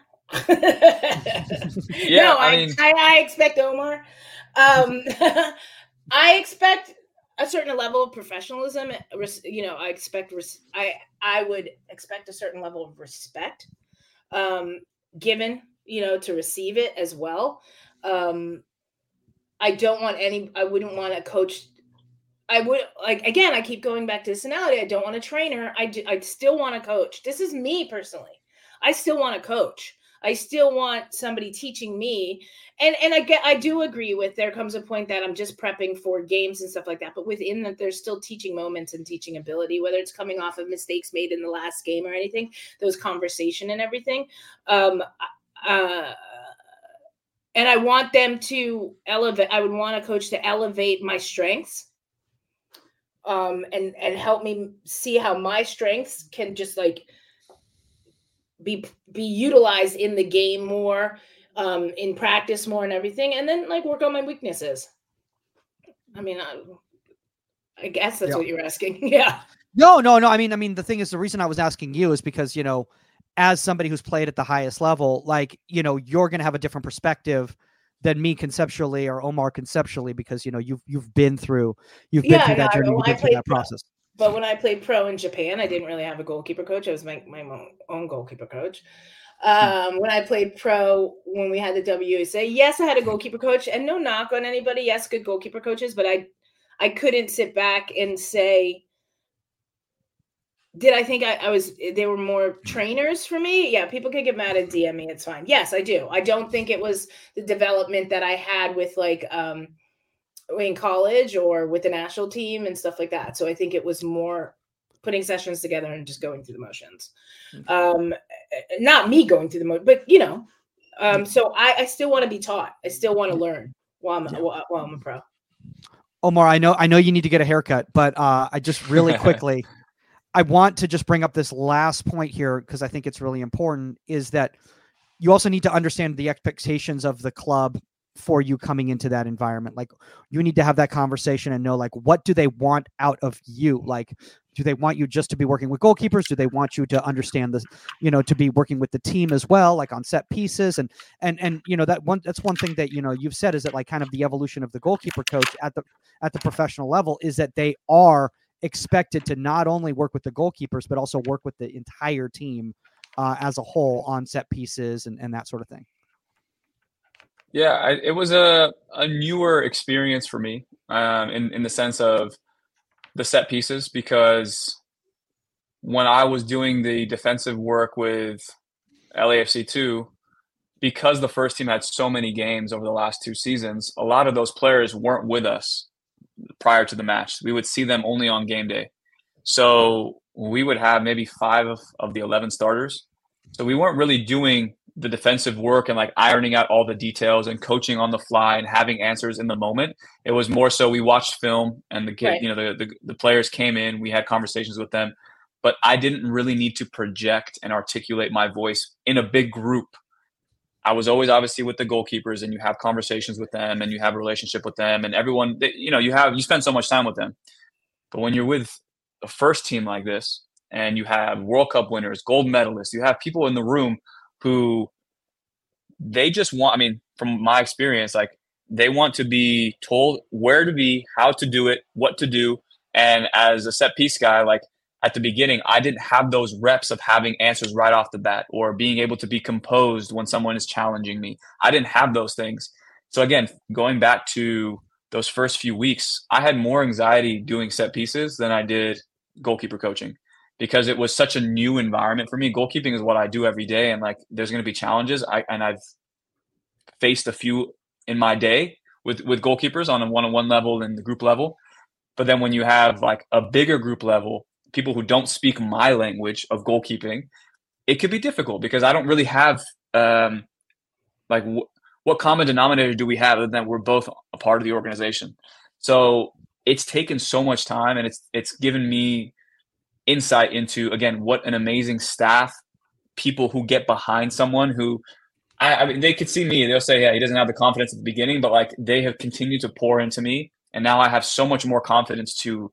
yeah, no, I, I, mean, I, I expect Omar. Um, I expect a certain level of professionalism. You know, I expect res- I I would expect a certain level of respect, um, given, you know, to receive it as well. Um, I don't want any. I wouldn't want to coach. I would like again. I keep going back to this analogy. I don't want a trainer. I do, I still want to coach. This is me personally. I still want to coach. I still want somebody teaching me. And and I get I do agree with there comes a point that I'm just prepping for games and stuff like that. But within that, there's still teaching moments and teaching ability, whether it's coming off of mistakes made in the last game or anything, those conversation and everything. Um, uh, and I want them to elevate. I would want a coach to elevate my strengths. Um, and, and help me see how my strengths can just like be be utilized in the game more, um, in practice more and everything, and then like work on my weaknesses. I mean, I, I guess that's yeah. what you're asking. Yeah. No, no, no. I mean, I mean, the thing is, the reason I was asking you is because, you know, as somebody who's played at the highest level, like, you know, you're going to have a different perspective than me conceptually or Omar conceptually, because, you know, you've, you've been through, you've been yeah, through that no, journey, you've been through that pro, process. But when I played pro in Japan, I didn't really have a goalkeeper coach. I was my, my own goalkeeper coach. Um, when I played pro, when we had the W S A, yes, I had a goalkeeper coach, and no knock on anybody. Yes, good goalkeeper coaches, but I, I couldn't sit back and say, did I think I, I was, they were more trainers for me? Yeah, people can get mad at D M me. It's fine. Yes, I do. I don't think it was the development that I had with like um, in college or with the national team and stuff like that. So I think it was more putting sessions together and just going through the motions. Um, not me going through the motions, but you know, um, so I, I still want to be taught. I still want to learn while I'm, yeah. while, while I'm a pro. Omar, I know, I know you need to get a haircut, but uh, I just really quickly, I want to just bring up this last point here because I think it's really important, is that you also need to understand the expectations of the club for you coming into that environment. Like, you need to have that conversation and know, like, what do they want out of you? Like, do they want you just to be working with goalkeepers? Do they want you to understand this, you know, to be working with the team as well, like on set pieces? And, and, and, you know, that one, that's one thing that, you know, you've said is that like kind of the evolution of the goalkeeper coach at the, at the professional level is that they are expected to not only work with the goalkeepers, but also work with the entire team uh, as a whole on set pieces and, and that sort of thing? Yeah, I, it was a, a newer experience for me um, in, in the sense of the set pieces, because when I was doing the defensive work with L A F C two, because the first team had so many games over the last two seasons, a lot of those players weren't with us prior to the match. We would see them only on game day. So we would have maybe five of, of the eleven starters. So we weren't really doing the defensive work and like ironing out all the details and coaching on the fly and having answers in the moment. It was more so we watched film and the kid, right. you know, the, the the players came in, we had conversations with them, but I didn't really need to project and articulate my voice in a big group. I was always obviously with the goalkeepers, and you have conversations with them and you have a relationship with them, and everyone, you know, you have, you spend so much time with them. But when you're with a first team like this and you have World Cup winners, gold medalists, you have people in the room who they just want, I mean, from my experience, like they want to be told where to be, how to do it, what to do. And as a set piece guy, like at the beginning, I didn't have those reps of having answers right off the bat or being able to be composed when someone is challenging me. I didn't have those things. So again, going back to those first few weeks, I had more anxiety doing set pieces than I did goalkeeper coaching, because it was such a new environment for me. Goalkeeping is what I do every day, and like there's going to be challenges. I and I've faced a few in my day with with goalkeepers on a one-on-one level and the group level. But then when you have like a bigger group level, people who don't speak my language of goalkeeping, it could be difficult because I don't really have um, like w- what common denominator do we have other than we're both a part of the organization. So it's taken so much time, and it's it's given me insight into, again, what an amazing staff, people who get behind someone who, I, I mean, they could see me, they'll say, yeah, he doesn't have the confidence at the beginning, but like they have continued to pour into me. And now I have so much more confidence to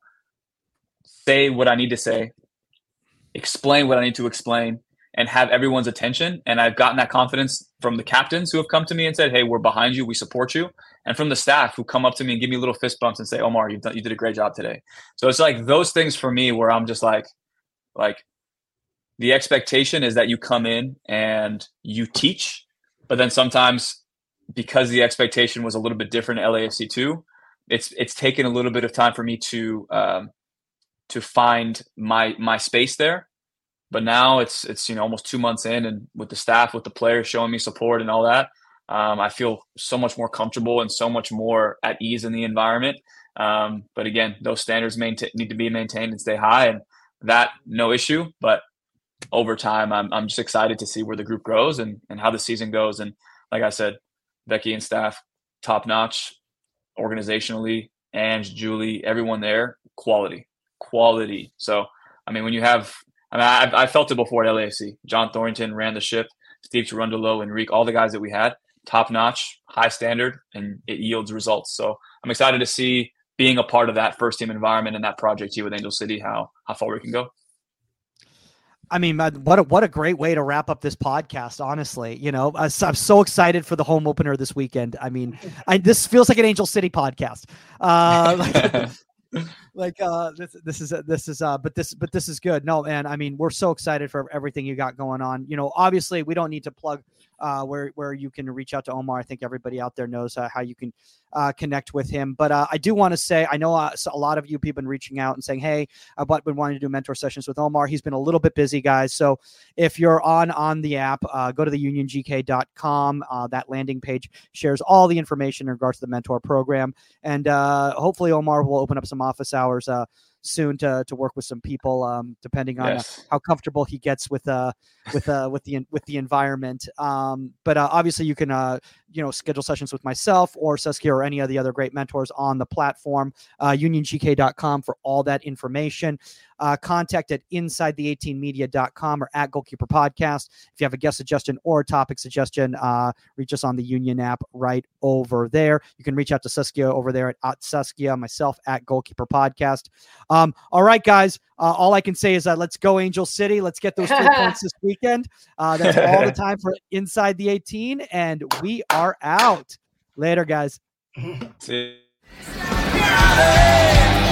say what I need to say, explain what I need to explain, and have everyone's attention. And I've gotten that confidence from the captains who have come to me and said, hey, we're behind you, we support you. And from the staff who come up to me and give me little fist bumps and say, Omar, you've done, you did a great job today. So it's like those things for me where I'm just like, like the expectation is that you come in and you teach, but then sometimes because the expectation was a little bit different at L A F C two, it's, it's taken a little bit of time for me to, um, to find my, my space there. But now it's, it's, you know, almost two months in, and with the staff, with the players showing me support and all that, um, I feel so much more comfortable and so much more at ease in the environment. Um, but again, those standards maintain, need to be maintained and stay high, and that no issue. But over time, I'm, I'm just excited to see where the group grows and, and how the season goes. And like I said, Becky and staff, top notch organizationally, Ange, Julie, everyone there, quality, quality. So, I mean, when you have, I mean, I, I felt it before at L A F C. John Thornton ran the ship, Steve Cherundolo, Enrique, all the guys that we had, top notch, high standard, and it yields results. So I'm excited to see being a part of that first team environment and that project here with Angel City, how, how far we can go. I mean, what a, what a great way to wrap up this podcast, honestly. You know, I'm so excited for the home opener this weekend. I mean, I, this feels like an Angel City podcast. Uh, like, like uh, this, this is, this is, uh, but this, but this is good. No, man, I mean, we're so excited for everything you got going on. You know, obviously we don't need to plug uh, where, where you can reach out to Omar. I think everybody out there knows uh, how you can uh, connect with him. But uh, I do want to say, I know uh, a lot of you people have been reaching out and saying, hey, I've been wanting to do mentor sessions with Omar. He's been a little bit busy, guys. So if you're on, on the app, uh, go to the union g k dot com. Uh, that landing page shares all the information in regards to the mentor program. And uh, hopefully Omar will open up some office hours uh, soon to to work with some people, um, depending on yes. uh, how comfortable he gets with uh with uh with the with the environment. Um, but uh, obviously you can uh you know schedule sessions with myself or Saskia or any of the other great mentors on the platform. Uh, union g k dot com for all that information. Uh, contact at inside the eighteen media dot com or at Goalkeeper Podcast. If you have a guest suggestion or a topic suggestion, uh, reach us on the Union app right over there. You can reach out to Saskia over there at, at Saskia, myself at Goalkeeper Podcast. Um, all right, guys. Uh, all I can say is that uh, let's go Angel City. Let's get those three points this weekend. Uh, that's all the time for Inside the eighteen, and we are out. Later, guys. See you.